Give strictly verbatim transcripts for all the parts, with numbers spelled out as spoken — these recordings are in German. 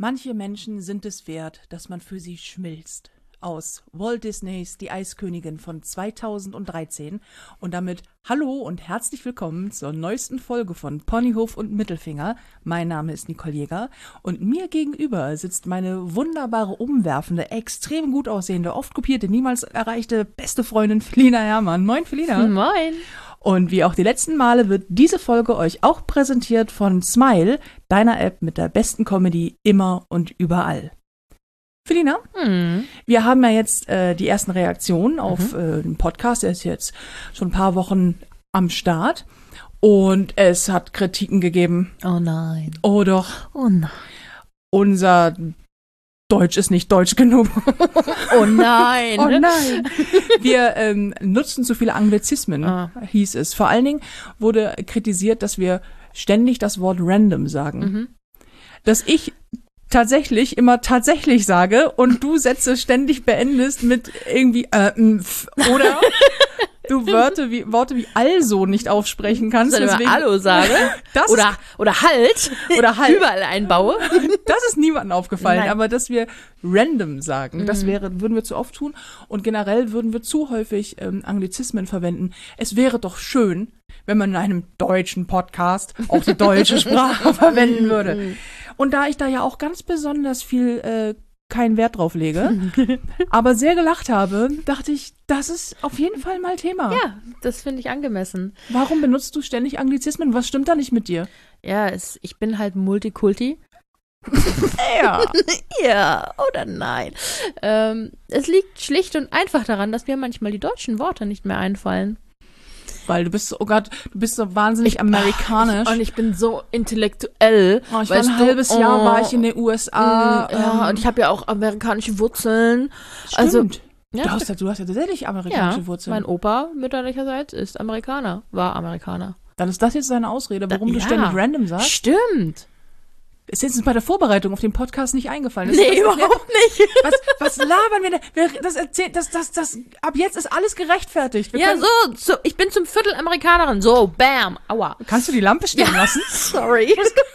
Manche Menschen sind es wert, dass man für sie schmilzt. Aus Walt Disneys Die Eiskönigin von zweitausenddreizehn und damit hallo und herzlich willkommen zur neuesten Folge von Ponyhof und Mittelfinger. Mein Name ist Nicole Jäger und mir gegenüber sitzt meine wunderbare, umwerfende, extrem gut aussehende, oft kopierte, niemals erreichte beste Freundin Felina Herrmann. Moin Felina. Moin. Und wie auch die letzten Male wird diese Folge euch auch präsentiert von Smile, deiner App mit der besten Comedy immer und überall. Felina, hm. wir haben ja jetzt äh, die ersten Reaktionen auf mhm. äh, den Podcast. Der ist jetzt schon ein paar Wochen am Start und es hat Kritiken gegeben. Oh nein. Oh doch. Oh nein. Unser Deutsch ist nicht deutsch genug. Oh nein. Oh nein. Wir ähm, nutzen zu viele Anglizismen, ah. hieß es. Vor allen Dingen wurde kritisiert, dass wir ständig das Wort random sagen. Mhm. Dass ich tatsächlich immer tatsächlich sage und du Sätze ständig beendest mit irgendwie äh, mf, oder du Wörter wie, Worte wie also nicht aufsprechen kannst. Soll ich deswegen, mal Allo sage? Das oder, ist, oder halt. Oder halt. Überall einbaue. Das ist niemandem aufgefallen, Nein. aber dass wir random sagen, Mhm. das wäre, würden wir zu oft tun und generell würden wir zu häufig ähm, Anglizismen verwenden. Es wäre doch schön, wenn man in einem deutschen Podcast auch die deutsche Sprache verwenden würde. Und da ich da ja auch ganz besonders viel äh, keinen Wert drauf lege, aber sehr gelacht habe, dachte ich, das ist auf jeden Fall mal Thema. Ja, das finde ich angemessen. Warum benutzt du ständig Anglizismen? Was stimmt da nicht mit dir? Ja, es, ich bin halt Multikulti. Ja. Ja, oder nein. Ähm, es liegt schlicht und einfach daran, dass mir manchmal die deutschen Worte nicht mehr einfallen. Weil du bist so, oh Gott, du bist so wahnsinnig Ich- amerikanisch. Und ich bin so intellektuell. Oh, ich war weißt ein du? halbes Jahr Oh, war ich in den U S A. mm, Ja, ähm, und ich habe ja auch amerikanische Wurzeln. stimmt. Also, ja, du, hast ja, du hast ja tatsächlich amerikanische ja, Wurzeln. mein Opa mütterlicherseits ist Amerikaner, war Amerikaner. Dann ist das jetzt deine Ausrede, warum Da- du ja. ständig random sagst. Stimmt. Ist jetzt bei der Vorbereitung auf den Podcast nicht eingefallen. Das, Nee, das überhaupt nicht. Was, was labern wir denn? Wir- Das erzählt, das, das, das, ab jetzt ist alles gerechtfertigt. Wir Ja, können, so, so, ich bin zum Viertel Amerikanerin. So, bam, aua. Kannst du die Lampe stehen lassen? Sorry.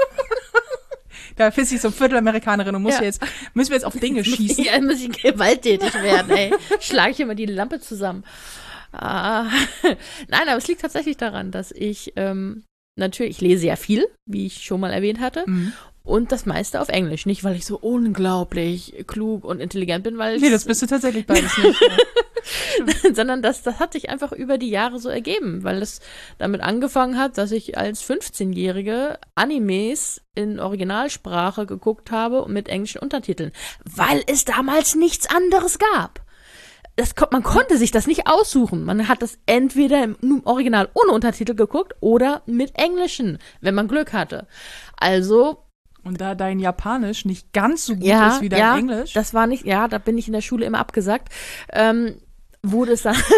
Da bist du so Viertelamerikanerin und musst Ja. wir jetzt, müssen wir jetzt auf Dinge schießen. Ja, muss ich gewalttätig werden, ey. Schlage ich immer die Lampe zusammen. Ah. Nein, aber es liegt tatsächlich daran, dass ich, ähm, natürlich, ich lese ja viel, wie ich schon mal erwähnt hatte. Mhm. Und das meiste auf Englisch. Nicht, weil ich so unglaublich klug und intelligent bin, weil Nee, das bist du tatsächlich beides nicht. sondern das, das hat sich einfach über die Jahre so ergeben, weil es damit angefangen hat, dass ich als fünfzehnjährige Animes in Originalsprache geguckt habe und mit englischen Untertiteln, weil es damals nichts anderes gab. Das, kon- man konnte sich das nicht aussuchen. Man hat das entweder im, im Original ohne Untertitel geguckt oder mit englischen, wenn man Glück hatte. Also Und da dein Japanisch nicht ganz so gut ja, ist wie dein ja, Englisch. das war nicht, ja, da bin ich in der Schule immer abgesagt, ähm, wurde es dann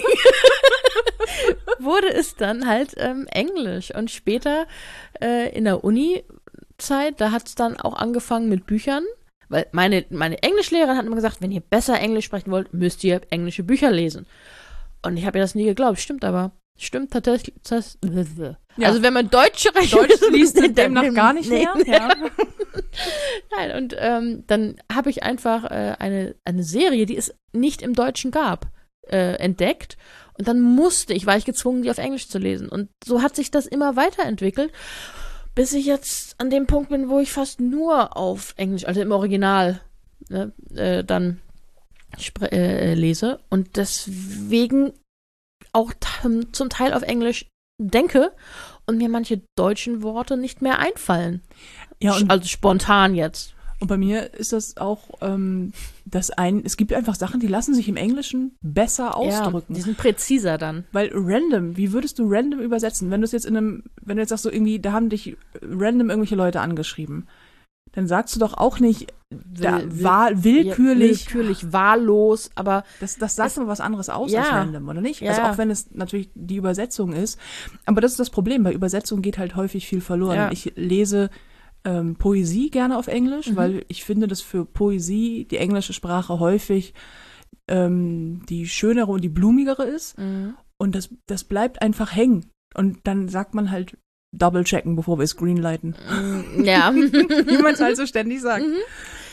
wurde es dann halt ähm, Englisch und später äh, in der Uni-Zeit, da hat es dann auch angefangen mit Büchern, weil meine, meine Englischlehrerin hat immer gesagt, wenn ihr besser Englisch sprechen wollt, müsst ihr englische Bücher lesen. Und ich habe ihr das nie geglaubt, stimmt aber. Stimmt tatsächlich. Das, Ja. Also wenn man Deutsch spricht, Deutsch liest dann- demnach gar nicht nee. mehr. Ja. Nein, und ähm, dann habe ich einfach äh, eine, eine Serie, die es nicht im Deutschen gab, äh, entdeckt. Und dann musste ich, war ich gezwungen, die auf Englisch zu lesen. Und so hat sich das immer weiterentwickelt, bis ich jetzt an dem Punkt bin, wo ich fast nur auf Englisch, also im Original, ne, äh, dann spre- äh, lese. Und deswegen auch t- zum Teil auf Englisch denke und mir manche deutschen Worte nicht mehr einfallen. Ja, und, Also spontan jetzt. und bei mir ist das auch, ähm, das ein, es gibt einfach Sachen, die lassen sich im Englischen besser ausdrücken. Ja, die sind präziser dann. Weil random, wie würdest du random übersetzen? Wenn du es jetzt in einem, wenn du jetzt sagst, so irgendwie, da haben dich random irgendwelche Leute angeschrieben, dann sagst du doch auch nicht, da, Will- wahl, willkürlich, Ja, willkürlich, wahllos, aber das, das sagt aber was anderes aus Ja. als random, oder nicht? Ja. Also auch wenn es natürlich die Übersetzung ist. Aber das ist das Problem, bei Übersetzung geht halt häufig viel verloren. Ja. Ich lese ähm, Poesie gerne auf Englisch, Mhm. weil ich finde, dass für Poesie die englische Sprache häufig ähm, die schönere und die blumigere ist. mhm. Und das, das bleibt einfach hängen. Und dann sagt man halt double checken, bevor wir es greenlighten. Ja. Wie man es halt so ständig sagt. Mhm.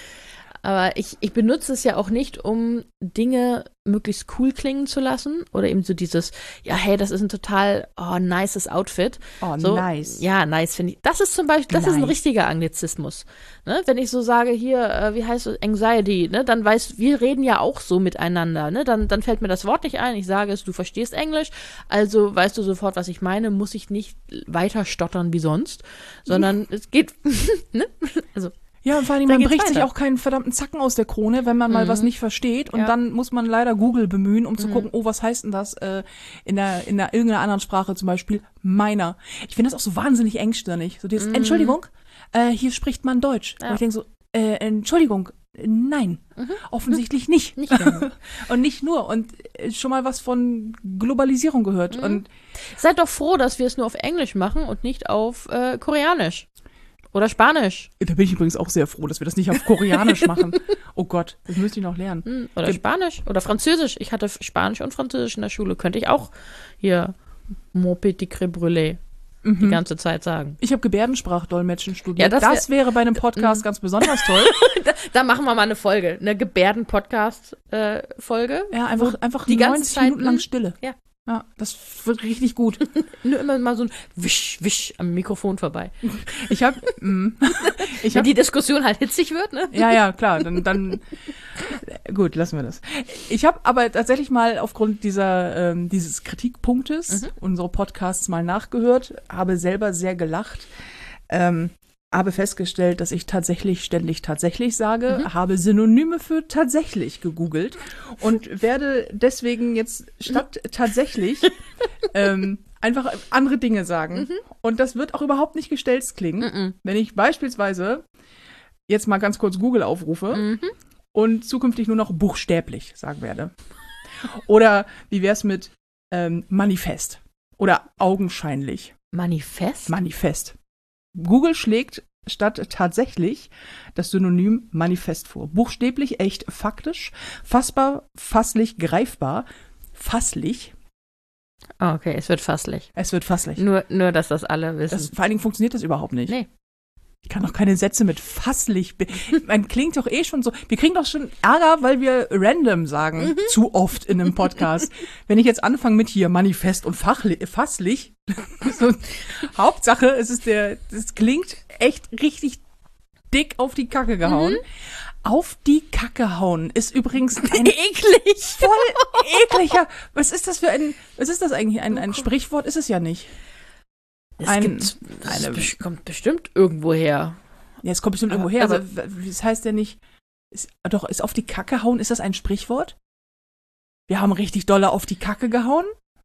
Aber ich, ich benutze es ja auch nicht, um Dinge möglichst cool klingen zu lassen. Oder eben so dieses, ja, hey, das ist ein total oh, nices Outfit. Oh, so, nice. Ja, nice, finde ich. Das ist zum Beispiel, das Nice. ist ein richtiger Anglizismus. Ne? Wenn ich so sage, hier, äh, wie heißt es, Anxiety, ne? Dann weiß, wir reden ja auch so miteinander. Ne? Dann, dann fällt mir das Wort nicht ein. Ich sage es, du verstehst Englisch, also weißt du sofort, was ich meine, muss ich nicht weiter stottern wie sonst, sondern es geht, ne? Also, Ja, und vor allem, Da man geht's bricht sich weiter. auch keinen verdammten Zacken aus der Krone, wenn man mal Mhm. was nicht versteht. Und Ja. dann muss man leider Google bemühen, um zu Mhm. gucken, oh, was heißt denn das äh, in der in der irgendeiner anderen Sprache, zum Beispiel meiner. Ich finde das auch so wahnsinnig engstirnig. So dieses, Mhm. Entschuldigung, äh, hier spricht man Deutsch. Ja. Und ich denke so, äh, Entschuldigung, äh, nein, Mhm. offensichtlich nicht. nicht gerne. Und nicht nur. Und äh, schon mal was von Globalisierung gehört. Mhm. Und Seid doch froh, dass wir es nur auf Englisch machen und nicht auf äh, Koreanisch. Oder Spanisch. da bin ich übrigens auch sehr froh, dass wir das nicht auf Koreanisch machen. Oh Gott, das müsste ich noch lernen. Hm, Oder Ge- Spanisch. Oder Französisch. Ich hatte Spanisch und Französisch in der Schule. Könnte ich auch hier Mon petit crème brûlée die Mhm. ganze Zeit sagen. Ich habe Gebärdensprachdolmetschen studiert. Ja, das das wäre bei einem Podcast ganz besonders toll. Da, da machen wir mal eine Folge. Eine Gebärden-Podcast-Folge. Ja, einfach, einfach die ganze neunzig Zeit, Minuten lang mm, Stille. ja. Ja, das wird richtig gut. Nur immer mal so ein Wisch, Wisch am Mikrofon vorbei. Ich habe, ich Wenn habe, die Diskussion halt hitzig wird, ne? ja, ja, klar, dann, dann, gut, lassen wir das. Ich habe aber tatsächlich mal aufgrund dieser, ähm, dieses Kritikpunktes Mhm. unsere Podcasts mal nachgehört, habe selber sehr gelacht, ähm, habe festgestellt, dass ich tatsächlich ständig tatsächlich sage, Mhm. habe Synonyme für tatsächlich gegoogelt und werde deswegen jetzt statt tatsächlich ähm, einfach andere Dinge sagen. Und das wird auch überhaupt nicht gestelzt klingen, Mhm. wenn ich beispielsweise jetzt mal ganz kurz Google aufrufe Mhm. und zukünftig nur noch buchstäblich sagen werde. Oder wie wär's mit ähm, Manifest oder augenscheinlich Manifest? Manifest. Google schlägt statt tatsächlich das Synonym Manifest vor. Buchstäblich, echt, faktisch, fassbar, fasslich, greifbar, fasslich. Ah, okay, es wird fasslich. Es wird fasslich. Nur, nur, dass das alle wissen. Das, vor allen Dingen funktioniert das überhaupt nicht. Nee. Ich kann doch keine Sätze mit fasslich. be- Man klingt doch eh schon so. Wir kriegen doch schon Ärger, weil wir random sagen. Mhm. Zu oft in einem Podcast. Wenn ich jetzt anfange mit hier Manifest und fachli- fasslich. so, Hauptsache, es ist der, das klingt echt richtig dick auf die Kacke gehauen. Mhm. Auf die Kacke hauen ist übrigens ein eklig. voll ekliger. Was ist das für ein, was ist das eigentlich? Ein, ein Sprichwort ist es ja nicht. Es Ein- gibt, das eine- bes- kommt bestimmt irgendwo her. Ja, es kommt bestimmt irgendwo Aber- her, also- aber w- das heißt ja nicht, ist, doch, ist auf die Kacke hauen, ist das ein Sprichwort? Wir haben richtig dolle auf die Kacke gehauen?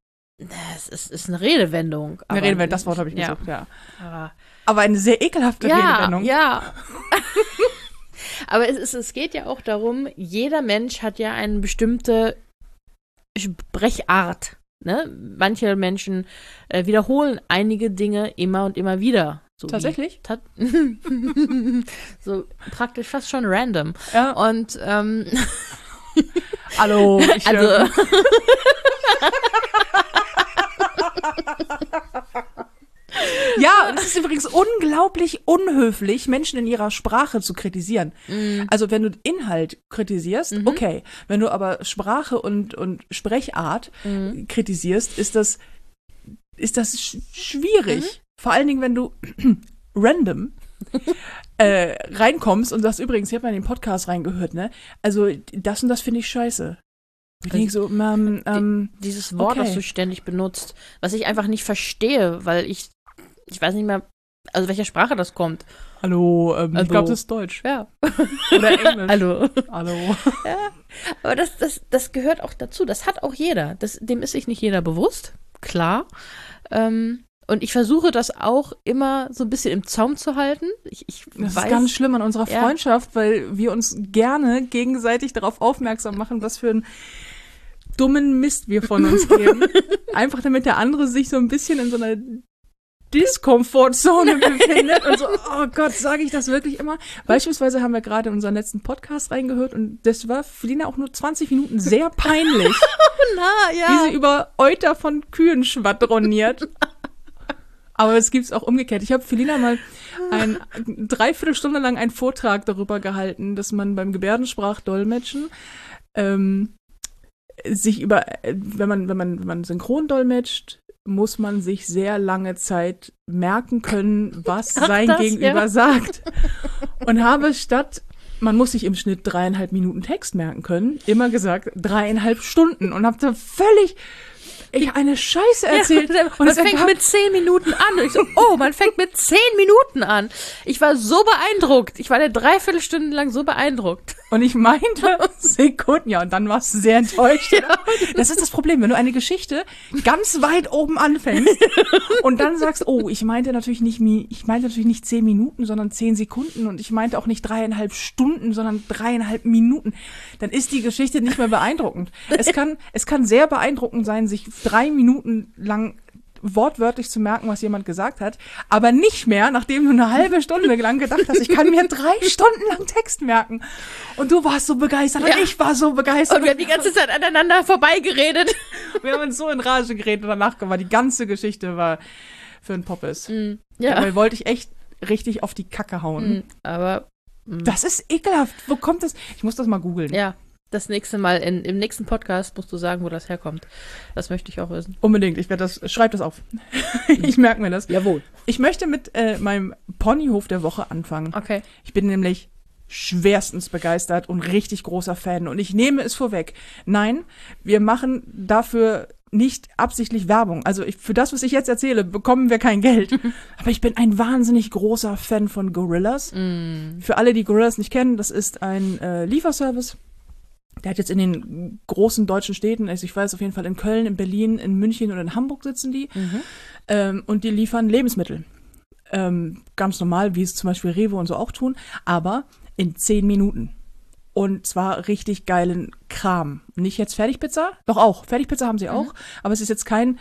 Es ist, ist eine Redewendung. Eine aber- Redewendung, das Wort habe ich ja. gesucht, ja. Aber, Aber eine sehr ekelhafte ja, Redewendung. ja. Aber es, ist, es geht ja auch darum, jeder Mensch hat ja eine bestimmte Sprechart. Ne? Manche Menschen äh, wiederholen einige Dinge immer und immer wieder. So wie- Tatsächlich? Ta so praktisch fast schon random. Ja. Und ähm, Hallo. Ich, also äh, ja, und es ist übrigens unglaublich unhöflich, Menschen in ihrer Sprache zu kritisieren. mm, Also wenn du Inhalt kritisierst, Mhm. okay. Wenn du aber Sprache und, und Sprechart mm, kritisierst, ist das, ist das sch schwierig. Mhm. Vor allen Dingen, wenn du random äh, reinkommst und sagst, übrigens, ich habe mal in den Podcast reingehört, ne? Also das und das finde ich scheiße. Ich denke so, ähm, ähm, dieses Wort, okay. das du ständig benutzt, was ich einfach nicht verstehe, weil ich, ich weiß nicht mehr, also welcher Sprache das kommt. hallo, ähm, ich Also- glaube, das ist Deutsch. Ja. Oder Englisch. Hallo. Hallo. Ja. Aber das, das, das gehört auch dazu. Das hat auch jeder. Das, dem ist sich nicht jeder bewusst. Klar. Ähm, und ich versuche das auch immer so ein bisschen im Zaum zu halten. Ich, ich Das weiß, ist ganz schlimm an unserer Ja. Freundschaft, weil wir uns gerne gegenseitig darauf aufmerksam machen, was für einen dummen Mist wir von uns geben. Einfach damit der andere sich so ein bisschen in so einer Diskomfortzone befindet und so, oh Gott, sage ich das wirklich immer? Beispielsweise haben wir gerade in unseren letzten Podcast reingehört und das war für Lina auch nur zwanzig Minuten sehr peinlich, Na, wie ja. sie über Euter von Kühen schwadroniert. Aber es gibt's auch umgekehrt. Ich habe für Lina mal ein Dreiviertelstunde lang einen Vortrag darüber gehalten, dass man beim Gebärdensprachdolmetschen ähm, sich über, wenn man, wenn man, wenn man synchron dolmetscht, muss man sich sehr lange Zeit merken können, was Ach, sein das, Gegenüber ja. sagt. Und habe statt, man muss sich im Schnitt dreieinhalb Minuten Text merken können, immer gesagt dreieinhalb Stunden und habe da völlig ich eine Scheiße erzählt. Ja, und man es fängt ergab- mit zehn Minuten an. Und ich so, oh, man fängt mit zehn Minuten an. Ich war so beeindruckt. Ich war eine Dreiviertelstunde lang so beeindruckt. Und ich meinte Sekunden, ja, und dann warst du sehr enttäuscht. Oder? Das ist das Problem, wenn du eine Geschichte ganz weit oben anfängst und dann sagst, oh, ich meinte natürlich nicht, mi- ich meinte natürlich nicht zehn Minuten, sondern zehn Sekunden und ich meinte auch nicht dreieinhalb Stunden, sondern dreieinhalb Minuten, dann ist die Geschichte nicht mehr beeindruckend. Es kann, es kann sehr beeindruckend sein, sich drei Minuten lang wortwörtlich zu merken, was jemand gesagt hat, aber nicht mehr, nachdem du eine halbe Stunde lang gedacht hast, ich kann mir drei Stunden lang Text merken. Und du warst so begeistert und Ja. ich war so begeistert. Und wir haben die ganze Zeit aneinander vorbeigeredet. Wir haben uns so in Rage geredet und danach war die ganze Geschichte war für ein Poppes. Mm, Ja. ja. Dabei wollte ich echt richtig auf die Kacke hauen. Mm, aber, mm, Das ist ekelhaft. Wo kommt das? Ich muss das mal googeln. ja. Das nächste Mal, in, im nächsten Podcast musst du sagen, wo das herkommt. Das möchte ich auch wissen. Unbedingt. Ich werde das, schreib das auf. Ich merke mir das. Jawohl. Ich möchte mit äh, meinem Ponyhof der Woche anfangen. Okay. Ich bin nämlich schwerstens begeistert und richtig großer Fan. Und ich nehme es vorweg. Nein, wir machen dafür nicht absichtlich Werbung. Also ich, für das, was ich jetzt erzähle, bekommen wir kein Geld. Aber ich bin ein wahnsinnig großer Fan von Gorillas. Mm. Für alle, die Gorillas nicht kennen, das ist ein äh, Lieferservice. Der hat jetzt in den großen deutschen Städten, also ich weiß auf jeden Fall in Köln, in Berlin, in München und in Hamburg sitzen die. Mhm. Ähm, und die liefern Lebensmittel. Ähm, ganz normal, wie es zum Beispiel Rewe und so auch tun, aber in zehn Minuten. Und zwar richtig geilen Kram. Nicht jetzt Fertigpizza, doch auch. Fertigpizza haben sie auch, aber es ist jetzt kein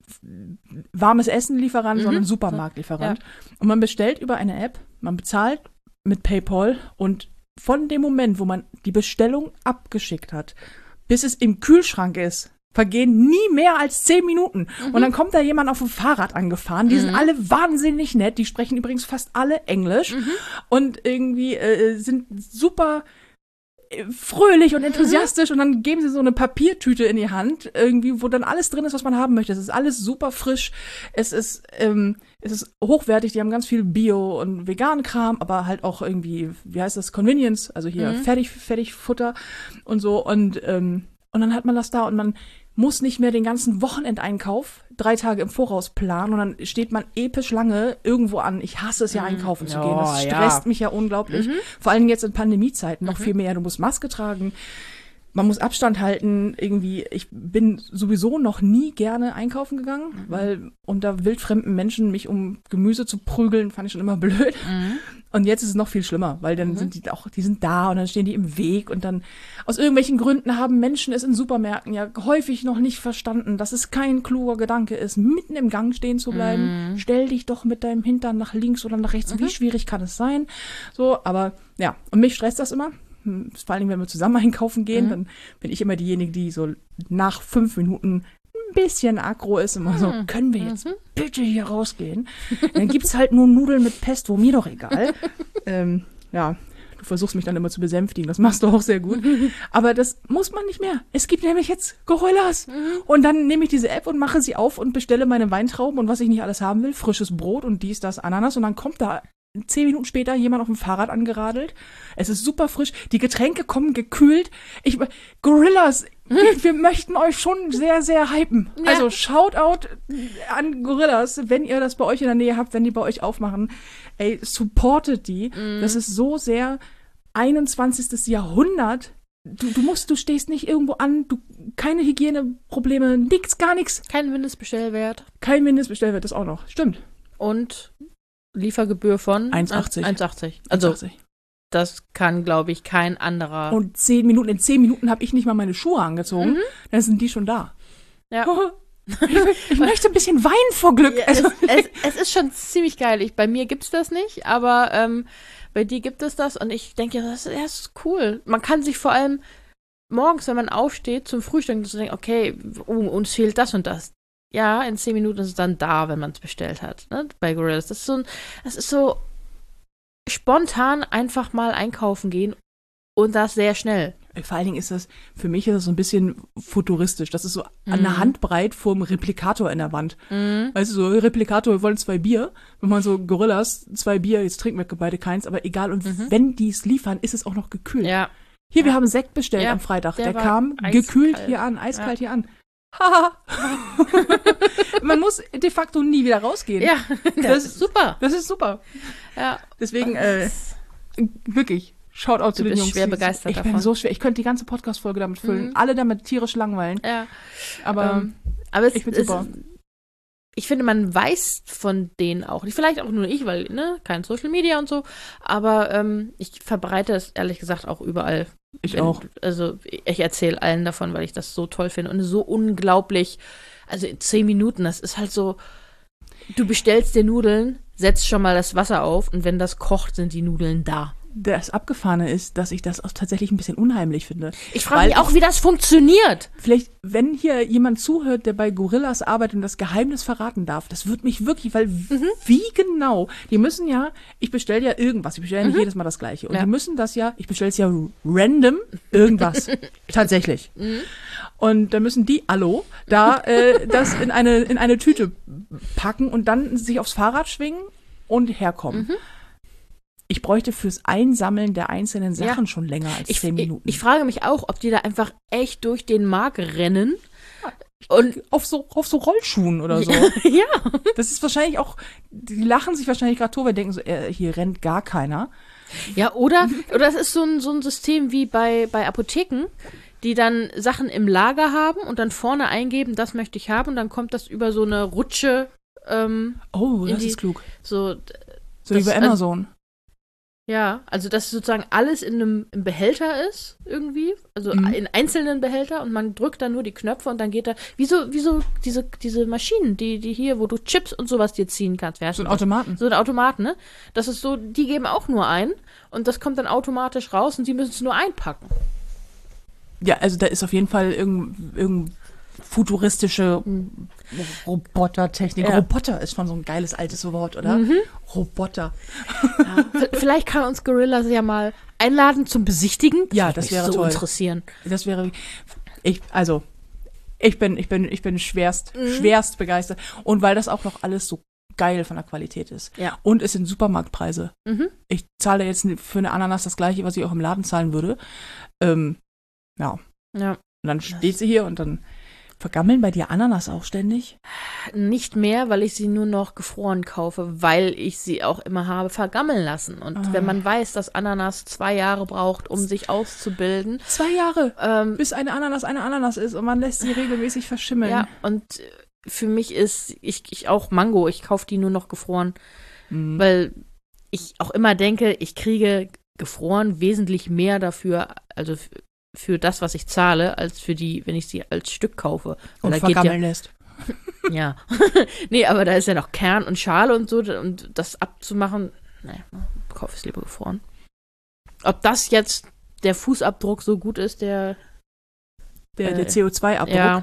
warmes Essen-Lieferant, Mhm. sondern Supermarktlieferant. Und man bestellt über eine App, man bezahlt mit PayPal und von dem Moment, wo man die Bestellung abgeschickt hat, bis es im Kühlschrank ist, vergehen nie mehr als zehn Minuten. Mhm. Und dann kommt da jemand auf dem Fahrrad angefahren. Die Mhm. sind alle wahnsinnig nett. Die sprechen übrigens fast alle Englisch Mhm. und irgendwie äh, sind super äh, fröhlich und enthusiastisch. Und dann geben sie so eine Papiertüte in die Hand, irgendwie, wo dann alles drin ist, was man haben möchte. Es ist alles super frisch. Es ist, ähm, es ist hochwertig. Die haben ganz viel Bio- und veganen Kram, aber halt auch irgendwie, wie heißt das, Convenience, also hier Mhm. fertig, fertig Futter und so. Und, ähm, und dann hat man das da und man muss nicht mehr den ganzen Wochenendeinkauf drei Tage im Voraus planen und dann steht man episch lange irgendwo an. Ich hasse es ja, einkaufen zu gehen. Das Oh, stresst ja. mich ja unglaublich. Mhm. Vor allem jetzt in Pandemiezeiten noch Mhm. viel mehr. Du musst Maske tragen, man muss Abstand halten. Irgendwie, ich bin sowieso noch nie gerne einkaufen gegangen, Mhm. weil unter wildfremden Menschen mich um Gemüse zu prügeln, fand ich schon immer blöd. Mhm. Und jetzt ist es noch viel schlimmer, weil dann Mhm. sind die auch, die sind da und dann stehen die im Weg und dann aus irgendwelchen Gründen haben Menschen es in Supermärkten ja häufig noch nicht verstanden, dass es kein kluger Gedanke ist, mitten im Gang stehen zu bleiben. Mhm. Stell dich doch mit deinem Hintern nach links oder nach rechts. Mhm. Wie schwierig kann es sein? So, aber ja, und mich stresst das immer. Hm, Vor allem, wenn wir zusammen einkaufen gehen, Mhm. dann bin ich immer diejenige, die so nach fünf Minuten ein bisschen aggro ist, immer so, Mhm. können wir jetzt Mhm. bitte hier rausgehen? Dann gibt's halt nur Nudeln mit Pesto, mir doch egal. ähm, ja, du versuchst mich dann immer zu besänftigen, das machst du auch sehr gut. Aber das muss man nicht mehr. Es gibt nämlich jetzt Gorillas. Mhm. Und dann nehme ich diese App und mache sie auf und bestelle meine Weintrauben und was ich nicht alles haben will, frisches Brot und dies, das, Ananas und dann kommt da zehn Minuten später jemand auf dem Fahrrad angeradelt. Es ist super frisch. Die Getränke kommen gekühlt. Ich, Gorillas, wir, wir möchten euch schon sehr, sehr hypen. Ja. Also Shoutout an Gorillas, wenn ihr das bei euch in der Nähe habt, wenn die bei euch aufmachen. Ey, supportet die. Mhm. Das ist so sehr einundzwanzigstes Jahrhundert. Du, du musst, du stehst nicht irgendwo an, du, keine Hygieneprobleme, nix, gar nichts. Kein Mindestbestellwert. Kein Mindestbestellwert, das auch noch. Stimmt. Und Liefergebühr von eins achtzig. eins achtzig. Also, das kann, glaube ich, kein anderer. Und zehn Minuten, in zehn Minuten habe ich nicht mal meine Schuhe angezogen. Mhm. Dann sind die schon da. Ja. Ich, ich möchte ein bisschen Wein vor Glück. Ja, Also, es, es, es ist schon ziemlich geil. Ich, bei mir gibt's das nicht, aber ähm, bei dir gibt es das und ich denke, das, das ist cool. Man kann sich vor allem morgens, wenn man aufsteht, zum Frühstück, so denken, okay, oh, uns fehlt das und das. ja, in zehn Minuten ist es dann da, wenn man es bestellt hat, ne, bei Gorillas. Das ist so ein, das ist so spontan einfach mal einkaufen gehen und das sehr schnell. Vor allen Dingen ist das, für mich ist das so ein bisschen futuristisch. Das ist so mhm. an der Handbreit vorm Replikator in der Wand. Mhm. Weißt du, so Replikator, wir wollen zwei Bier. Wenn man so Gorillas, zwei Bier, jetzt trinken wir beide keins, aber egal. Und mhm. wenn die es liefern, ist es auch noch gekühlt. Ja. Hier, wir haben Sekt bestellt ja, am Freitag. Der, der kam eiskalt. gekühlt hier an, eiskalt ja. hier an. Haha. Man muss de facto nie wieder rausgehen. Ja, das, das ist super. Das ist super. Ja. Deswegen, äh, wirklich. Shoutout zu den Jungs. Ich bin schwer begeistert ich davon. Ich bin so schwer. Ich könnte die ganze Podcast-Folge damit füllen. Mhm. Alle damit tierisch langweilen. Ja. Aber, ähm, aber es, ich finde super. Es, ich finde, man weiß von denen auch. Vielleicht auch nur ich, weil, ne, kein Social Media und so. Aber ähm, ich verbreite es ehrlich gesagt auch überall. Ich Wenn, auch. Also ich erzähle allen davon, weil ich das so toll finde. Und so unglaublich, also in zehn Minuten, das ist halt so, du bestellst dir Nudeln, setzt schon mal das Wasser auf und wenn das kocht, sind die Nudeln da. Das Abgefahrene ist, dass ich das auch tatsächlich ein bisschen unheimlich finde. Ich frage mich auch, wie das funktioniert. Vielleicht, wenn hier jemand zuhört, der bei Gorillas arbeitet und das Geheimnis verraten darf, das würde mich wirklich, weil mhm. wie genau, die müssen ja, ich bestelle ja irgendwas, ich bestelle ja nicht mhm. jedes Mal das Gleiche. Und ja. die müssen das ja, ich bestelle es ja random, irgendwas. Tatsächlich. Mhm. Und dann müssen die, hallo, da äh, das in eine, in eine Tüte packen und dann sich aufs Fahrrad schwingen und herkommen. Mhm. Ich bräuchte fürs Einsammeln der einzelnen Sachen ja. schon länger als ich, zehn Minuten. Ich, ich frage mich auch, ob die da einfach echt durch den Markt rennen. Und auf so, auf so Rollschuhen oder so. Ja. Das ist wahrscheinlich auch, die lachen sich wahrscheinlich gerade tot, weil denken so, äh, hier rennt gar keiner. Ja, oder, oder das ist so ein, so ein System wie bei, bei Apotheken, die dann Sachen im Lager haben und dann vorne eingeben, das möchte ich haben und dann kommt das über so eine Rutsche. Ähm, oh, das die, ist klug. So, so wie bei Amazon. Also, ja, also dass sozusagen alles in einem im Behälter ist irgendwie, also mhm. in einzelnen Behälter und man drückt dann nur die Knöpfe und dann geht da, wie so, wie so diese, diese Maschinen, die, die hier, wo du Chips und sowas dir ziehen kannst. So ein Automaten. So ein Automaten, ne? Das ist so, die geben auch nur ein und das kommt dann automatisch raus und die müssen es nur einpacken. Ja, also da ist auf jeden Fall irgendein irgend futuristische mhm. Robotertechnik. Ja. Roboter ist schon so ein geiles altes Wort, oder? Mhm. Roboter. Ja, vielleicht kann uns Gorillas ja mal einladen zum Besichtigen. Das ja, das wäre so toll. interessieren. Das wäre, ich, also, ich bin, ich bin, ich bin schwerst, mhm. schwerst begeistert. Und weil das auch noch alles so geil von der Qualität ist. Ja. Und es sind Supermarktpreise. Mhm. Ich zahle jetzt für eine Ananas das Gleiche, was ich auch im Laden zahlen würde. Ähm, ja. Ja. Und dann steht sie hier und dann vergammeln bei dir Ananas auch ständig? Nicht mehr, weil ich sie nur noch gefroren kaufe, weil ich sie auch immer habe vergammeln lassen. Und ah. wenn man weiß, dass Ananas zwei Jahre braucht, um sich auszubilden. Zwei Jahre? Ähm, bis eine Ananas eine Ananas ist und man lässt sie regelmäßig verschimmeln. Ja, und für mich ist, ich, ich auch Mango, ich kaufe die nur noch gefroren, mhm. weil ich auch immer denke, ich kriege gefroren wesentlich mehr dafür, also für das, was ich zahle, als für die, wenn ich sie als Stück kaufe. Und da vergammeln ja, lässt. Ja. Nee, aber da ist ja noch Kern und Schale und so, und das abzumachen, naja, kaufe ich es lieber gefroren. Ob das jetzt der Fußabdruck so gut ist, der Der, äh, der C O zwei Abdruck? Ja.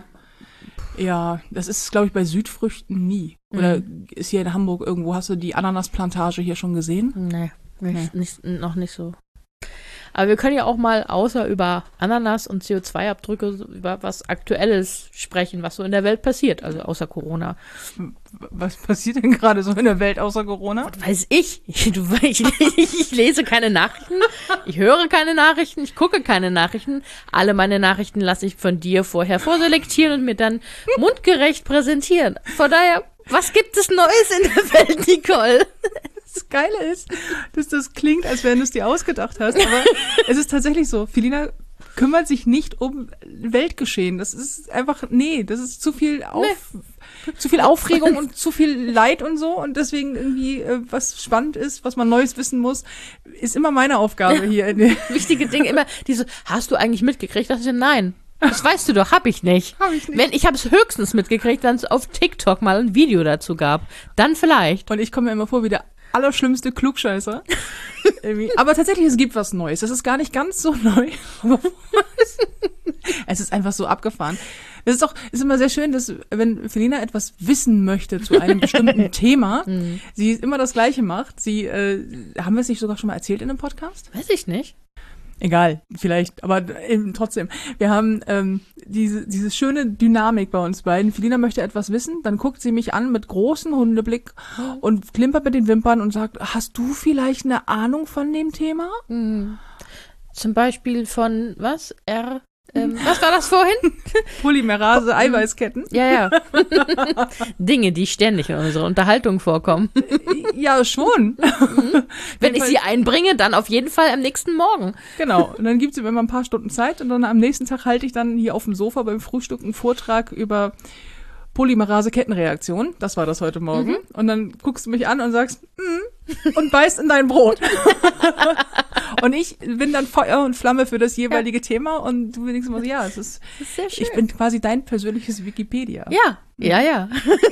Ja, das ist, glaube ich, bei Südfrüchten nie. Oder mhm. ist hier in Hamburg irgendwo, hast du die Ananasplantage hier schon gesehen? Nee, nicht, nee. Nicht, noch nicht so. Aber wir können ja auch mal außer über Ananas und C O zwei Abdrücke über was Aktuelles sprechen, was so in der Welt passiert, also außer Corona. Was passiert denn gerade so in der Welt außer Corona? Was weiß ich. Ich, du, ich, ich lese keine Nachrichten, ich höre keine Nachrichten, ich gucke keine Nachrichten. Alle meine Nachrichten lasse ich von dir vorher vorselektieren und mir dann mundgerecht präsentieren. Von daher, was gibt es Neues in der Welt, Nicole? Das Geile ist, dass das klingt, als wenn du es dir ausgedacht hast, aber es ist tatsächlich so. Felina kümmert sich nicht um Weltgeschehen. Das ist einfach, nee, das ist zu viel auf, nee. zu viel Aufregung und zu viel Leid und so. Und deswegen irgendwie, äh, was spannend ist, was man Neues wissen muss, ist immer meine Aufgabe hier. In der Wichtige Dinge immer, diese, hast du eigentlich mitgekriegt? Das ist ja, nein. Das weißt du doch, hab ich nicht. Hab ich nicht. Wenn, ich habe es höchstens mitgekriegt, wenn es auf TikTok mal ein Video dazu gab. Dann vielleicht. Und ich komme mir immer vor wie der allerschlimmste Klugscheißer. Aber tatsächlich, es gibt was Neues. Das ist gar nicht ganz so neu. Es ist einfach so abgefahren. Es ist doch, ist immer sehr schön, dass, wenn Felina etwas wissen möchte zu einem bestimmten Thema, Mhm. sie immer das Gleiche macht. Sie, äh, haben wir es nicht sogar schon mal erzählt in einem Podcast? Weiß ich nicht. Egal, vielleicht, aber eben trotzdem. Wir haben ähm, diese, diese schöne Dynamik bei uns beiden. Felina möchte etwas wissen, dann guckt sie mich an mit großem Hundeblick und klimpert mit den Wimpern und sagt, hast du vielleicht eine Ahnung von dem Thema? Mhm. Zum Beispiel von, was? R, ähm, was war das vorhin? Polymerase, Eiweißketten. Ja, ja. Dinge, die ständig in unserer Unterhaltung vorkommen. Ja, schon. Wenn ich sie einbringe, dann auf jeden Fall am nächsten Morgen. Genau. Und dann gibt es immer ein paar Stunden Zeit und dann am nächsten Tag halte ich dann hier auf dem Sofa beim Frühstück einen Vortrag über Polymerase-Kettenreaktion. Das war das heute Morgen. Mhm. Und dann guckst du mich an und sagst, mm, und beißt in dein Brot. Und ich bin dann Feuer und Flamme für das jeweilige ja. Thema und du denkst immer so, ja, es ist, das ist sehr schön. Ich bin quasi dein persönliches Wikipedia. Ja, ja, ja.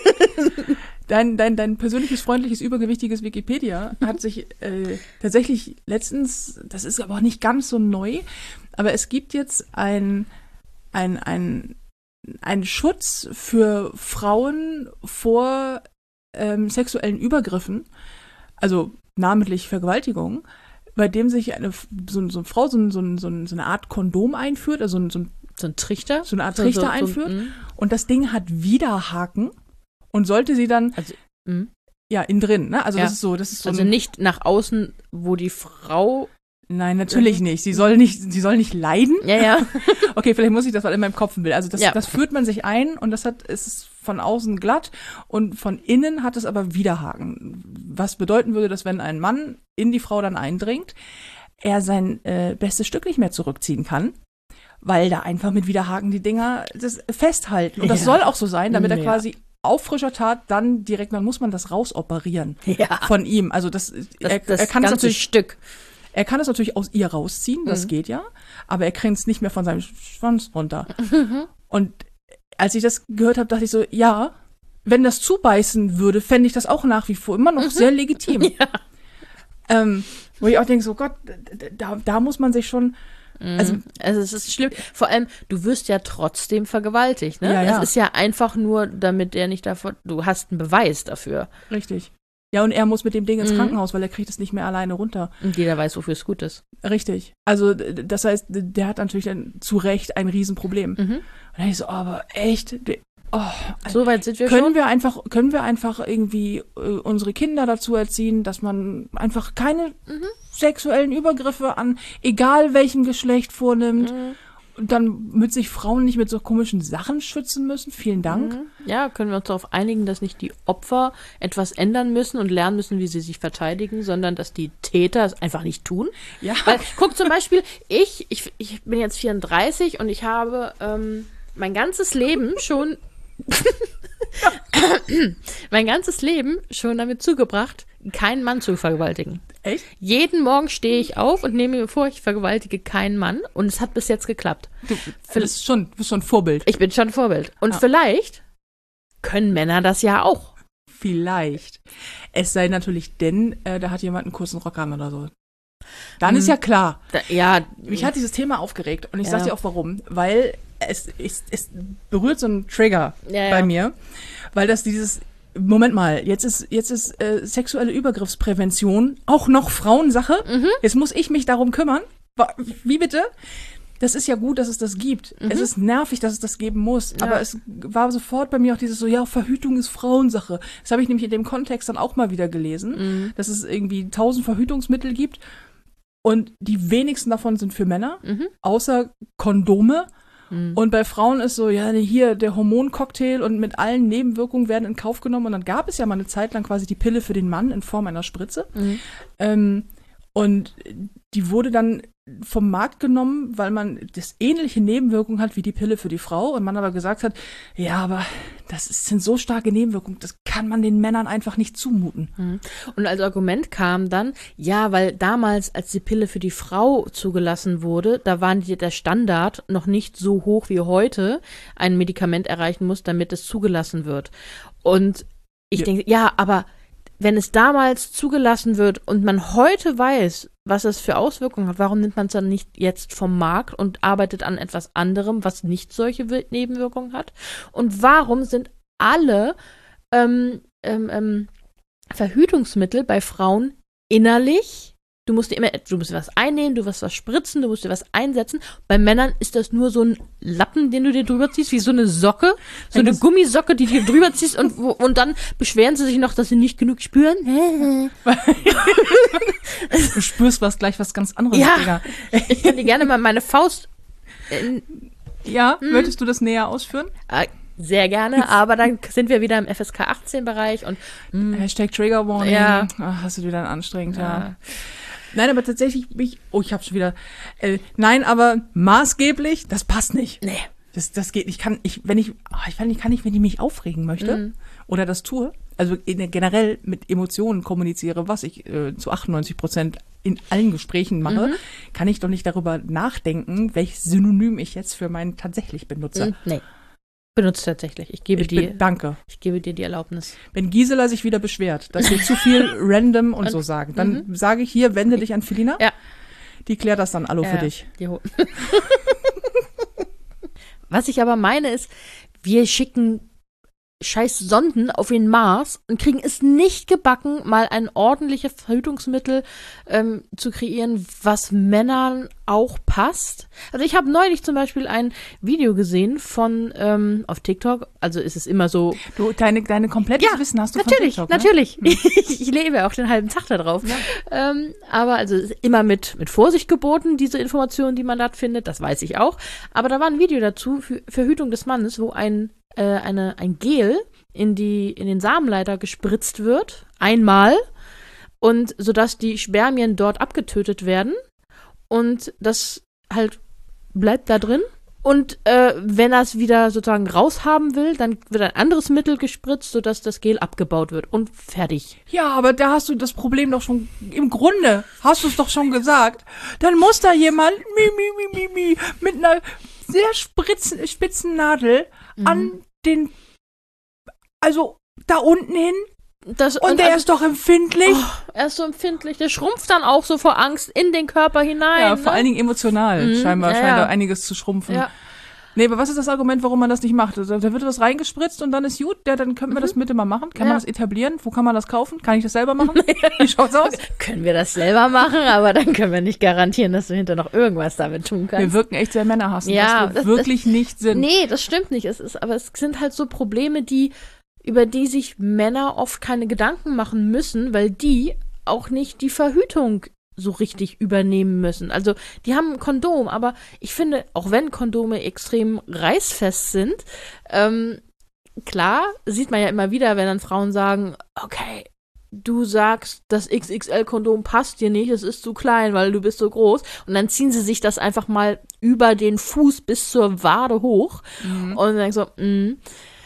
Dein, dein, dein persönliches, freundliches, übergewichtiges Wikipedia hat sich äh, tatsächlich letztens, das ist aber auch nicht ganz so neu, aber es gibt jetzt ein, ein, ein, ein Schutz für Frauen vor ähm, sexuellen Übergriffen, also namentlich Vergewaltigung, bei dem sich eine so, so eine Frau so, so, so, so eine Art Kondom einführt, also so ein, so ein Trichter, so eine Art Trichter so, so, einführt so, und das Ding hat Widerhaken und sollte sie dann also, mh. ja innen drin, ne? Also ja. das ist so, das ist so also ein, nicht nach außen, wo die Frau. Nein, natürlich nicht. Sie soll nicht, sie soll nicht leiden. Ja, ja. Okay, vielleicht muss ich das mal in meinem Kopf ein Bild. Also das, ja. das führt man sich ein und das hat, es ist von außen glatt und von innen hat es aber Widerhaken. Was bedeuten würde, dass wenn ein Mann in die Frau dann eindringt, er sein äh, bestes Stück nicht mehr zurückziehen kann, weil da einfach mit Widerhaken die Dinger das festhalten. Und das ja. soll auch so sein, damit er ja. quasi auf frischer Tat dann direkt, dann muss man das rausoperieren ja. von ihm. Also das, das, er, das er kann ganze es natürlich, Stück. Er kann es natürlich aus ihr rausziehen, das mhm. geht ja, aber er kriegt es nicht mehr von seinem Schwanz runter. Mhm. Und als ich das gehört habe, dachte ich so, ja, wenn das zubeißen würde, fände ich das auch nach wie vor immer noch mhm. sehr legitim. Ja. Ähm, wo ich auch denke, so Gott, da, da muss man sich schon, also, also es ist schlimm. Vor allem, du wirst ja trotzdem vergewaltigt, ne? Ja, ja. Es ist ja einfach nur, damit der nicht davon, du hast einen Beweis dafür. Richtig. Ja, und er muss mit dem Ding ins Mhm. Krankenhaus, weil er kriegt es nicht mehr alleine runter. Und jeder weiß, wofür es gut ist. Richtig. Also das heißt, der hat natürlich dann zu Recht ein Riesenproblem. Mhm. Und dann ich so, oh, aber echt, oh, so weit sind wir können schon. wir einfach, können wir einfach irgendwie äh, unsere Kinder dazu erziehen, dass man einfach keine Mhm. sexuellen Übergriffe an egal welchem Geschlecht vornimmt. Mhm. Und dann mit sich Frauen nicht mit so komischen Sachen schützen müssen. Vielen Dank. Mhm. Ja, können wir uns darauf einigen, dass nicht die Opfer etwas ändern müssen und lernen müssen, wie sie sich verteidigen, sondern dass die Täter es einfach nicht tun. Ja. Weil, guck zum Beispiel, ich, ich, ich bin jetzt vierunddreißig und ich habe ähm, mein ganzes Leben schon mein ganzes Leben schon damit zugebracht, keinen Mann zu vergewaltigen. Echt? Jeden Morgen stehe ich auf und nehme mir vor, ich vergewaltige keinen Mann und es hat bis jetzt geklappt. Du bist schon, bist schon Vorbild. Ich bin schon Vorbild. Und ah. vielleicht können Männer das ja auch. Vielleicht. Es sei natürlich denn, äh, da hat jemand einen kurzen Rock an oder so. Dann hm. ist ja klar. Da, ja. Mich hat dieses Thema aufgeregt und ich ja. sag dir auch warum. Weil es, es, es berührt so einen Trigger ja, bei ja. mir. Weil das dieses Moment mal, jetzt ist jetzt ist äh, sexuelle Übergriffsprävention auch noch Frauensache. Mhm. Jetzt muss ich mich darum kümmern. Wie bitte? Das ist ja gut, dass es das gibt. Mhm. Es ist nervig, dass es das geben muss. Ja. Aber es war sofort bei mir auch dieses so, ja, Verhütung ist Frauensache. Das habe ich nämlich in dem Kontext dann auch mal wieder gelesen, Mhm. dass es irgendwie tausend Verhütungsmittel gibt und die wenigsten davon sind für Männer, Mhm. außer Kondome. Mhm. Und bei Frauen ist so, ja, hier der Hormoncocktail und mit allen Nebenwirkungen werden in Kauf genommen. Und dann gab es ja mal eine Zeit lang quasi die Pille für den Mann in Form einer Spritze. Mhm. Ähm, und die wurde dann vom Markt genommen, weil man das ähnliche Nebenwirkungen hat wie die Pille für die Frau. Und man aber gesagt hat, ja, aber das sind so starke Nebenwirkungen, das kann man den Männern einfach nicht zumuten. Mhm. Und als Argument kam dann, ja, weil damals, als die Pille für die Frau zugelassen wurde, da war die, der Standard noch nicht so hoch wie heute ein Medikament erreichen muss, damit es zugelassen wird. Und ich Ja. denke, ja, aber wenn es damals zugelassen wird und man heute weiß, was es für Auswirkungen hat, warum nimmt man es dann nicht jetzt vom Markt und arbeitet an etwas anderem, was nicht solche Wir- Nebenwirkungen hat? Und warum sind alle ähm, ähm, ähm, Verhütungsmittel bei Frauen innerlich? Du musst dir immer, du musst dir was einnehmen, du musst was spritzen, du musst dir was einsetzen. Bei Männern ist das nur so ein Lappen, den du dir drüber ziehst, wie so eine Socke, so eine Gummisocke, die du dir drüber ziehst und, wo- und dann beschweren sie sich noch, dass sie nicht genug spüren. Du spürst was gleich was ganz anderes, Ja. Digga. Ich kann dir gerne mal meine Faust in, Ja, möchtest du das näher ausführen? äh, sehr gerne, aber dann sind wir wieder im F S K achtzehn Bereich und mh, Hashtag Trigger Warning. Ja. Ach, hast du wieder anstrengend, ja. Ja. Nein, aber tatsächlich, mich, oh, ich hab's schon wieder. Äh, nein, aber maßgeblich, das passt nicht. nee. Das, das geht nicht. Ich kann, ich, wenn ich, oh, ich kann nicht, kann nicht, wenn ich mich aufregen möchte Mhm. oder das tue, also in, generell mit Emotionen kommuniziere, was ich äh, zu achtundneunzig Prozent in allen Gesprächen mache, Mhm. kann ich doch nicht darüber nachdenken, welches Synonym ich jetzt für meinen tatsächlich benutze. Mhm, nee. Benutzt tatsächlich. Ich gebe Ich dir, bin, danke. ich gebe dir die Erlaubnis. Wenn Gisela sich wieder beschwert, dass wir zu viel random und, Und- so sagen, dann sage ich hier, wende dich an Felina. Ja. Die klärt das dann alle für Ja, dich. die Ho- Was ich aber meine ist, wir schicken scheiß Sonden auf den Mars und kriegen es nicht gebacken, mal ein ordentliches Verhütungsmittel ähm, zu kreieren, was Männern auch passt. Also ich habe neulich zum Beispiel ein Video gesehen von ähm, auf TikTok, also ist es immer so, Du, deine, deine komplettes Ja, Wissen hast du natürlich, von TikTok, ne? natürlich. Ich, ich lebe auch den halben Tag da drauf. Ähm, aber also es ist immer mit, mit Vorsicht geboten, diese Informationen, die man da findet, das weiß ich auch. Aber da war ein Video dazu für Verhütung des Mannes, wo ein, äh, eine, ein Gel in, die, in den Samenleiter gespritzt wird, einmal, und sodass die Spermien dort abgetötet werden. Und das halt bleibt da drin. Und äh, wenn er es wieder sozusagen raushaben will, dann wird ein anderes Mittel gespritzt, sodass das Gel abgebaut wird. Und fertig. Ja, aber da hast du das Problem doch schon, im Grunde hast du es doch schon gesagt. Dann muss da jemand mi, mi, mi, mi, mi, mit einer sehr spritzen, spitzen Nadel Mhm. an den, also da unten hin. Das, Und der also, ist doch empfindlich. oh, er ist so empfindlich. Der schrumpft dann auch so vor Angst in den Körper hinein. ja, ne? vor allen Dingen emotional. Mhm, Scheinbar ja, scheint ja. da einiges zu schrumpfen. Ja. Nee, aber was ist das Argument, warum man das nicht macht? Also, da wird was reingespritzt und dann ist gut. Ja, dann könnten wir das bitte mal machen. Kann Ja. man das etablieren? Wo kann man das kaufen? Kann ich das selber machen? Wie schaut's aus? Können wir das selber machen, aber dann können wir nicht garantieren, dass du hinter noch irgendwas damit tun kannst. Wir wirken echt sehr männerhassend, Ja, was wir das- wirklich nicht sind. Nee, das stimmt nicht. Es ist, aber es sind halt so Probleme, die, über die sich Männer oft keine Gedanken machen müssen, weil die auch nicht die Verhütung so richtig übernehmen müssen. Also die haben ein Kondom, aber ich finde, auch wenn Kondome extrem reißfest sind, ähm, klar, sieht man ja immer wieder, wenn dann Frauen sagen, okay, du sagst, das X X L-Kondom passt dir nicht, es ist zu klein, weil du bist so groß. Und dann ziehen sie sich das einfach mal über den Fuß bis zur Wade hoch Mhm. und dann so, mh,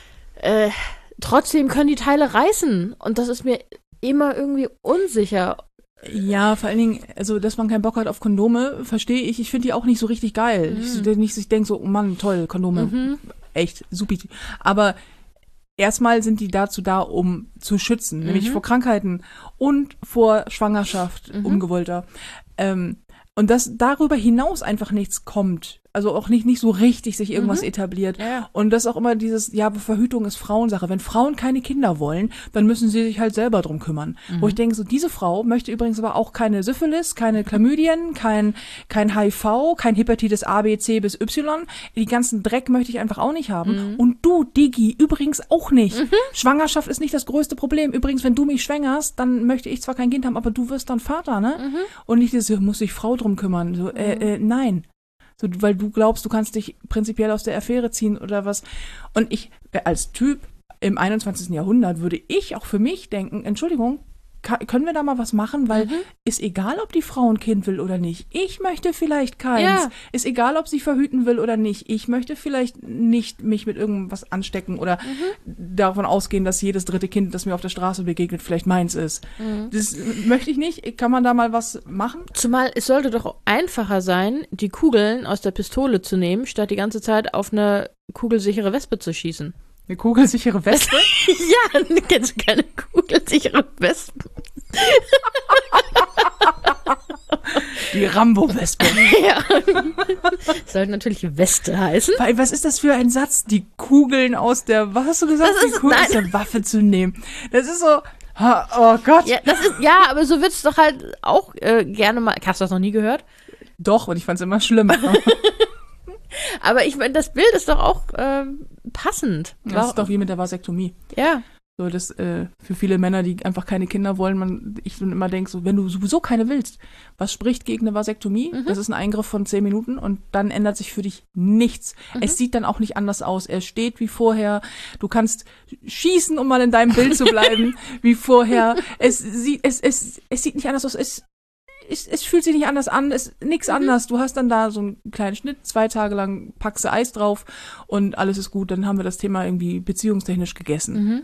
äh, trotzdem können die Teile reißen. Und das ist mir immer irgendwie unsicher. Ja, vor allen Dingen, also, dass man keinen Bock hat auf Kondome, verstehe ich. Ich finde die auch nicht so richtig geil. Mhm. Ich, so- nicht, ich denke so, oh Mann, toll, Kondome, Mhm. echt, supi. Aber erstmal sind die dazu da, um zu schützen, nämlich Mhm. vor Krankheiten und vor Schwangerschaft, Mhm. ungewollter. Ähm, und dass darüber hinaus einfach nichts kommt, also auch nicht, nicht so richtig sich irgendwas Mhm. etabliert. Ja. Und das auch immer dieses, ja, aber Verhütung ist Frauensache. Wenn Frauen keine Kinder wollen, dann müssen sie sich halt selber drum kümmern. Mhm. Wo ich denke, so diese Frau möchte übrigens aber auch keine Syphilis, keine Chlamydien, kein, kein H I V, kein Hepatitis A, B, C bis Y. Die ganzen Dreck möchte ich einfach auch nicht haben. Mhm. Und du, Digi, übrigens auch nicht. Schwangerschaft ist nicht das größte Problem. Übrigens, wenn du mich schwängerst, dann möchte ich zwar kein Kind haben, aber du wirst dann Vater, ne? Mhm. Und nicht dieses, muss sich Frau drum kümmern. So, äh, äh, nein. So, weil du glaubst, du kannst dich prinzipiell aus der Affäre ziehen oder was. Und ich, als Typ im einundzwanzigsten Jahrhundert, würde ich auch für mich denken, Entschuldigung, ka- können wir da mal was machen? Weil Mhm. ist egal, ob die Frau ein Kind will oder nicht. Ich möchte vielleicht keins. Ja. Ist egal, ob sie verhüten will oder nicht. Ich möchte vielleicht nicht mich mit irgendwas anstecken oder Mhm. davon ausgehen, dass jedes dritte Kind, das mir auf der Straße begegnet, vielleicht meins ist. Mhm. Das möchte ich nicht. Kann man da mal was machen? Zumal es sollte doch einfacher sein, die Kugeln aus der Pistole zu nehmen, statt die ganze Zeit auf eine kugelsichere Wespe zu schießen. Eine kugelsichere Wespe? Ja, kennst du keine kugelsichere Wespen? Die Rambo-Wespe. Ja. Sollte natürlich Weste heißen. Weil, was ist das für ein Satz? Die Kugeln aus der, was hast du gesagt? Das ist- die Kugeln aus nein. der Waffe zu nehmen. Das ist so, ha, oh Gott. Ja, das ist, ja, aber so wird's doch halt auch äh, gerne mal. Hast du das noch nie gehört? Doch, und ich fand's immer schlimm. Aber ich meine, das Bild ist doch auch ähm, passend. Das ist doch wie mit der Vasektomie. Ja. So, das, äh, für viele Männer, die einfach keine Kinder wollen, man, ich dann immer denke, so, wenn du sowieso keine willst, was spricht gegen eine Vasektomie? Mhm. Das ist ein Eingriff von zehn Minuten und dann ändert sich für dich nichts. Mhm. Es sieht dann auch nicht anders aus. Er steht wie vorher. Du kannst schießen, um mal in deinem Bild zu bleiben, wie vorher. Es sieht, es, es, es sieht nicht anders aus. Es, es, es fühlt sich nicht anders an. Es ist nichts Mhm. anders. Du hast dann da so einen kleinen Schnitt, zwei Tage lang packst du Eis drauf und alles ist gut. Dann haben wir das Thema irgendwie beziehungstechnisch gegessen. Mhm.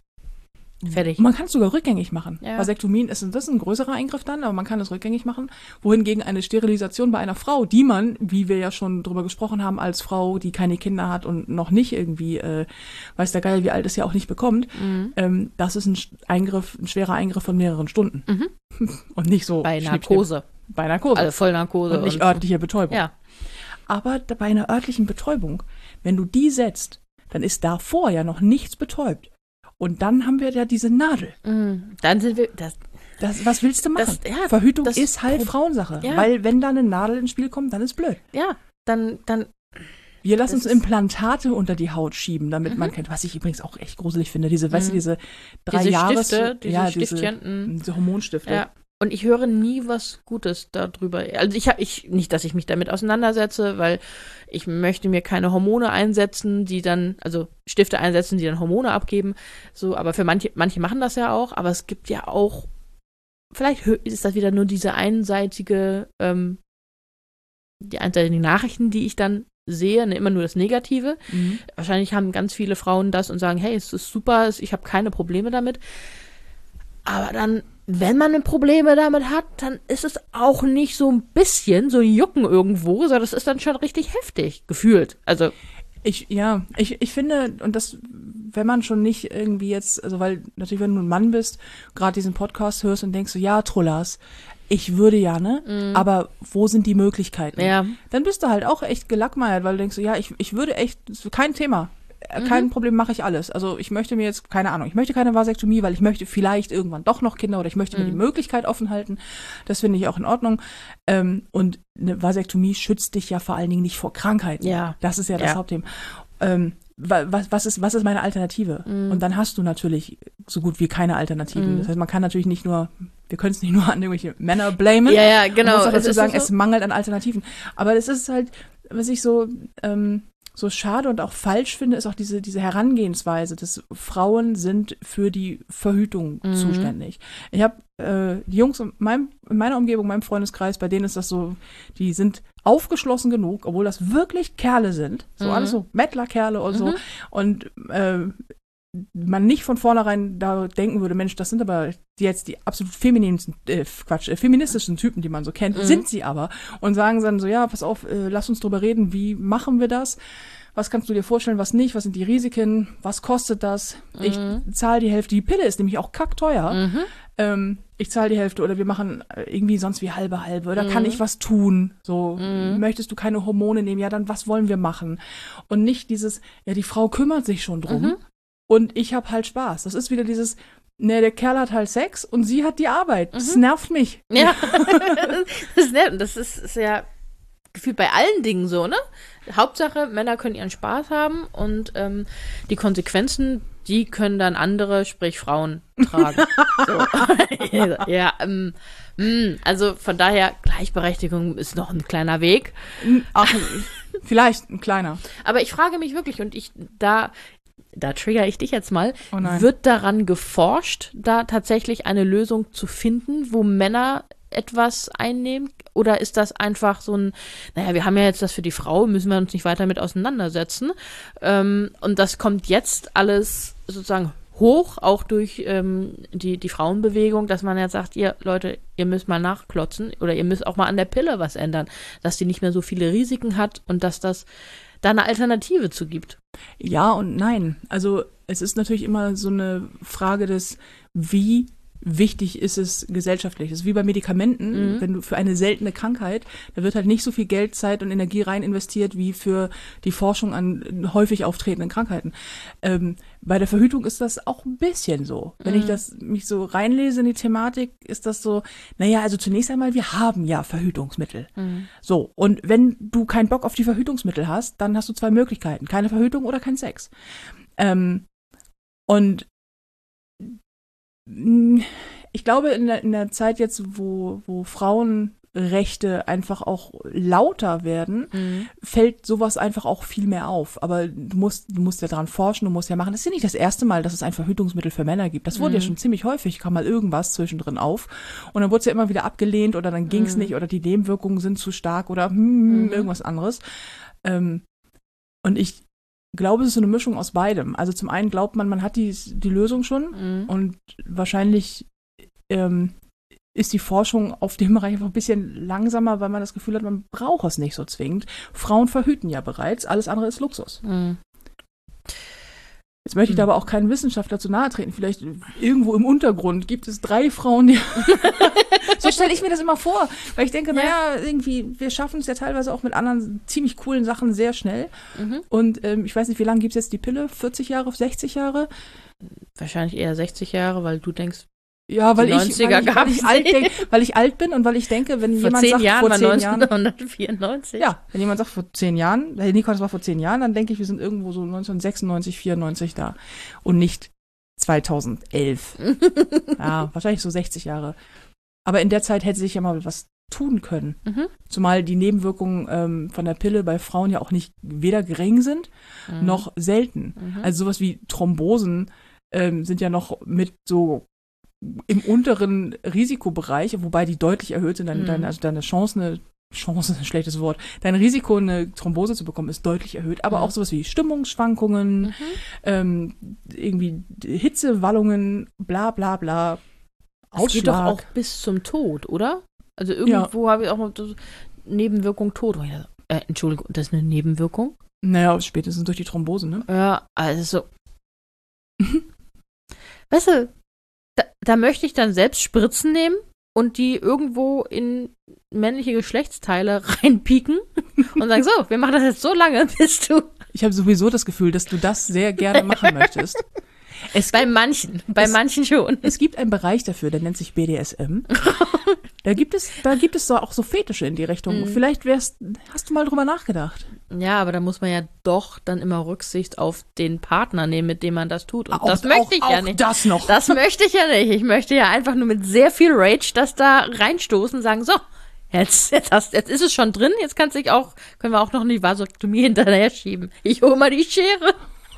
Fertig. Man kann es sogar rückgängig machen. Ja. Vasektomien ist, das ist ein größerer Eingriff dann, aber man kann es rückgängig machen. Wohingegen eine Sterilisation bei einer Frau, die man, wie wir ja schon drüber gesprochen haben, als Frau, die keine Kinder hat und noch nicht irgendwie, äh, weiß der Geil, wie alt es ja auch nicht bekommt, Mhm. ähm, das ist ein Sch- Eingriff, ein schwerer Eingriff von mehreren Stunden. Mhm. Und nicht so Bei schnipp, Narkose. schnipp. Bei Narkose. Also Vollnarkose. und nicht und so. örtliche Betäubung. Ja. Aber da- bei einer örtlichen Betäubung, wenn du die setzt, dann ist davor ja noch nichts betäubt. Und dann haben wir ja diese Nadel. Mhm. Dann sind wir. Das, Das, was willst du machen? Das- ja, Verhütung das ist halt Pro- Frauensache. Ja. Weil wenn da eine Nadel ins Spiel kommt, dann ist blöd. ja, dann, dann. Wir lassen Das uns ist- Implantate unter die Haut schieben, damit man kennt, was ich übrigens auch echt gruselig finde. Diese, weißt du, Mhm. diese drei Diese Jahres... Stifte, diese ja, Stiftchen. Diese, mhm. diese Hormonstifte. Ja. Und ich höre nie was Gutes darüber. Also ich habe ich nicht, dass ich mich damit auseinandersetze, weil ich möchte mir keine Hormone einsetzen, die dann, also Stifte einsetzen, die dann Hormone abgeben. So, aber für manche, manche machen das ja auch, aber es gibt ja auch, vielleicht hö- ist das wieder nur diese einseitige, ähm, die einseitigen Nachrichten, die ich dann sehe, ne, immer nur das Negative. Mhm. Wahrscheinlich haben ganz viele Frauen das und sagen, hey, es ist super, es- ich habe keine Probleme damit. Aber dann, wenn man Probleme damit hat, dann ist es auch nicht so ein bisschen, so ein Jucken irgendwo, sondern das ist dann schon richtig heftig, gefühlt. Also, Ich, ja, ich, ich finde, und das, wenn man schon nicht irgendwie jetzt, also weil natürlich, wenn du ein Mann bist, gerade diesen Podcast hörst und denkst so, ja, Trullas, ich würde ja, ne? Aber wo sind die Möglichkeiten? ja. Dann bist du halt auch echt gelackmeiert, weil du denkst so, ja, ich, ich würde echt, das ist kein Thema. Äh, Kein Problem, mache ich alles. Also ich möchte mir jetzt, keine Ahnung, ich möchte keine Vasektomie, weil ich möchte vielleicht irgendwann doch noch Kinder oder ich möchte mir die Möglichkeit offen halten. Das finde ich auch in Ordnung. Ähm, und eine Vasektomie schützt dich ja vor allen Dingen nicht vor Krankheiten. Ja. Das ist ja das Ja. Hauptthema. Ähm, wa- was, was, ist, was ist meine Alternative? Und dann hast du natürlich so gut wie keine Alternativen. Mhm. Das heißt, man kann natürlich nicht nur, wir können es nicht nur an irgendwelche Männer blamen. Ja, ja, genau. Man muss auch Es dazu ist sagen, so- es mangelt an Alternativen. Aber es ist halt, was ich so, ähm, so schade und auch falsch finde, ist auch diese, diese Herangehensweise, dass Frauen sind für die Verhütung Mhm. zuständig. Ich habe äh, die Jungs in, meinem, in meiner Umgebung, meinem Freundeskreis, bei denen ist das so, die sind aufgeschlossen genug, obwohl das wirklich Kerle sind, so Mhm. alles so Mettlerkerle und so, Mhm. und äh, man nicht von vornherein da denken würde, Mensch, das sind aber die jetzt die absolut femininen, äh, Quatsch, äh, feministischen Typen, die man so kennt, Mhm. sind sie aber und sagen dann so, ja, pass auf, äh, lass uns drüber reden, wie machen wir das? Was kannst du dir vorstellen, was nicht? Was sind die Risiken? Was kostet das? Ich zahle die Hälfte. Die Pille ist nämlich auch kackteuer. Mhm. Ähm, ich zahle die Hälfte oder wir machen äh, irgendwie sonst wie halbe halbe oder Mhm. kann ich was tun? So, Mhm. möchtest du keine Hormone nehmen? Ja, dann was wollen wir machen? Und nicht dieses, ja, die Frau kümmert sich schon drum Mhm. und ich habe halt Spaß. Das ist wieder dieses, ne, der Kerl hat halt Sex und sie hat die Arbeit. Das Mhm. nervt mich. Ja. das, ist nett. Und das ist, ist ja gefühlt bei allen Dingen so, ne? Hauptsache, Männer können ihren Spaß haben und ähm, die Konsequenzen, die können dann andere, sprich Frauen, tragen. so. Ja, ähm, mh, also von daher, Gleichberechtigung ist noch ein kleiner Weg. Ach, vielleicht ein kleiner. Aber ich frage mich wirklich, und ich, da, da trigger ich dich jetzt mal, Oh nein. wird daran geforscht, da tatsächlich eine Lösung zu finden, wo Männer etwas einnehmen? Oder ist das einfach so ein, naja, wir haben ja jetzt das für die Frau, müssen wir uns nicht weiter mit auseinandersetzen. Ähm, und das kommt jetzt alles sozusagen hoch, auch durch ähm, die, die Frauenbewegung, dass man jetzt sagt, ihr Leute, ihr müsst mal nachklotzen oder ihr müsst auch mal an der Pille was ändern, dass die nicht mehr so viele Risiken hat und dass das da eine Alternative zu gibt. Ja und nein. Also es ist natürlich immer so eine Frage des, wie wichtig ist es gesellschaftlich. Das ist wie bei Medikamenten, mhm. wenn du für eine seltene Krankheit, da wird halt nicht so viel Geld, Zeit und Energie rein investiert wie für die Forschung an häufig auftretenden Krankheiten. Ähm, bei der Verhütung ist das auch ein bisschen so. Wenn mhm. ich das mich so reinlese in die Thematik, ist das so, naja, also zunächst einmal, wir haben ja Verhütungsmittel. Mhm. So, und wenn du keinen Bock auf die Verhütungsmittel hast, dann hast du zwei Möglichkeiten. Keine Verhütung oder kein Sex. Ähm, und ich glaube, in der, in der Zeit jetzt, wo, wo Frauenrechte einfach auch lauter werden, mhm. fällt sowas einfach auch viel mehr auf. Aber du musst, du musst ja daran forschen, du musst ja machen. Das ist ja nicht das erste Mal, dass es ein Verhütungsmittel für Männer gibt. Das wurde mhm. ja schon ziemlich häufig, kam mal irgendwas zwischendrin auf. Und dann wurde es ja immer wieder abgelehnt oder dann ging es mhm. nicht oder die Nebenwirkungen sind zu stark oder hm, mhm. irgendwas anderes. Ähm, und ich Ich glaube, es ist so eine Mischung aus beidem. Also zum einen glaubt man, man hat die, die Lösung schon mhm. und wahrscheinlich ähm, ist die Forschung auf dem Bereich einfach ein bisschen langsamer, weil man das Gefühl hat, man braucht es nicht so zwingend. Frauen verhüten ja bereits, alles andere ist Luxus. Mhm. Jetzt möchte ich da aber auch keinen Wissenschaftler zu nahe treten. Vielleicht irgendwo im Untergrund gibt es drei Frauen, die so stelle ich mir das immer vor. Weil ich denke, ja. naja, irgendwie, wir schaffen es ja teilweise auch mit anderen ziemlich coolen Sachen sehr schnell. Mhm. Und ähm, ich weiß nicht, wie lange gibt es jetzt die Pille? vierzig Jahre, sechzig Jahre? Wahrscheinlich eher sechzig Jahre, weil du denkst, ja, weil die ich, neunziger weil ich, weil ich, alt denk, weil ich alt bin und weil ich denke, wenn vor jemand zehn sagt, Jahren vor war zehn Jahren, neunzehnhundertvierundneunzig. Ja, wenn jemand sagt, vor zehn Jahren, hey Nico, das war vor zehn Jahren, dann denke ich, wir sind irgendwo so neunzehnhundertsechsundneunzig, vierundneunzig da und nicht zweitausendelf. Ja, wahrscheinlich so sechzig Jahre. Aber in der Zeit hätte sich ja mal was tun können. Mhm. Zumal die Nebenwirkungen ähm, von der Pille bei Frauen ja auch nicht weder gering sind, mhm. noch selten. Mhm. Also sowas wie Thrombosen ähm, sind ja noch mit so im unteren Risikobereich, wobei die deutlich erhöht sind, deine, mhm. deine, also deine Chance, eine Chance ist ein schlechtes Wort, dein Risiko, eine Thrombose zu bekommen, ist deutlich erhöht, aber mhm. auch sowas wie Stimmungsschwankungen, mhm. ähm, irgendwie Hitzewallungen, bla bla bla, Ausschlag. Das geht doch auch bis zum Tod, oder? Also irgendwo ja. habe ich auch noch so Nebenwirkung Tod. Äh, Entschuldigung, das ist eine Nebenwirkung? Naja, spätestens durch die Thrombose, ne? Ja, also so. Weißt du, Da, da möchte ich dann selbst Spritzen nehmen und die irgendwo in männliche Geschlechtsteile reinpieken und sagen, so, wir machen das jetzt so lange, bis du... Ich habe sowieso das Gefühl, dass du das sehr gerne machen möchtest. Es bei gibt, manchen, bei es, manchen schon. Es gibt einen Bereich dafür, der nennt sich B D S M. Da gibt es, da gibt es so auch so Fetische in die Richtung. Mhm. Vielleicht wärst, hast du mal drüber nachgedacht. Ja, aber da muss man ja doch dann immer Rücksicht auf den Partner nehmen, mit dem man das tut. Und auch, das möchte auch, ich ja auch nicht. Das noch. Das möchte ich ja nicht. Ich möchte ja einfach nur mit sehr viel Rage das da reinstoßen und sagen, so, jetzt, jetzt, hast, jetzt ist es schon drin, jetzt kannst du auch, können wir auch noch eine Vasektomie hinterher schieben. Ich hole mal die Schere.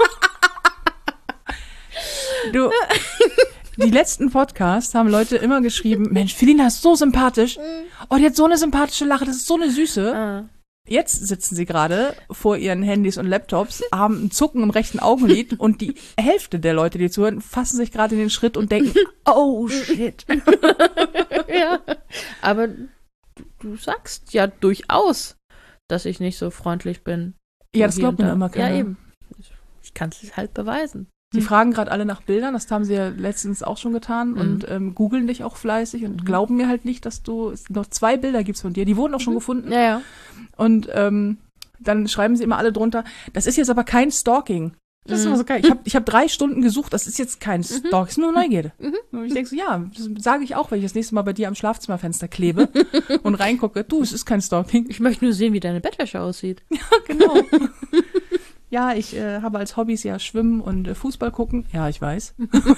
Du, die letzten Podcasts haben Leute immer geschrieben, Mensch, Felina ist so sympathisch. Oh, die hat so eine sympathische Lache, das ist so eine Süße. Ah. Jetzt sitzen sie gerade vor ihren Handys und Laptops, haben einen Zucken im rechten Augenlid und die Hälfte der Leute, die zuhören, fassen sich gerade in den Schritt und denken, oh shit. Ja, aber du, du sagst ja durchaus, dass ich nicht so freundlich bin. Ja, das glaubt mir immer keiner. Ja, eben. Ich kann es halt beweisen. Die fragen gerade alle nach Bildern, das haben sie ja letztens auch schon getan mhm. und ähm, googeln dich auch fleißig und mhm. glauben mir halt nicht, dass du, es noch zwei Bilder gibst von dir, die wurden auch schon mhm. gefunden. Ja, ja. Und ähm, dann schreiben sie immer alle drunter, das ist jetzt aber kein Stalking. Das ist immer so geil. Ich habe ich hab drei Stunden gesucht, das ist jetzt kein Stalking, das ist nur Neugierde. Mhm. Und ich denke so, ja, das sage ich auch, wenn ich das nächste Mal bei dir am Schlafzimmerfenster klebe und reingucke, du, es ist kein Stalking. Ich möchte nur sehen, wie deine Bettwäsche aussieht. Ja, genau. Ja, ich äh, habe als Hobbys ja Schwimmen und äh, Fußball gucken. Ja, ich weiß.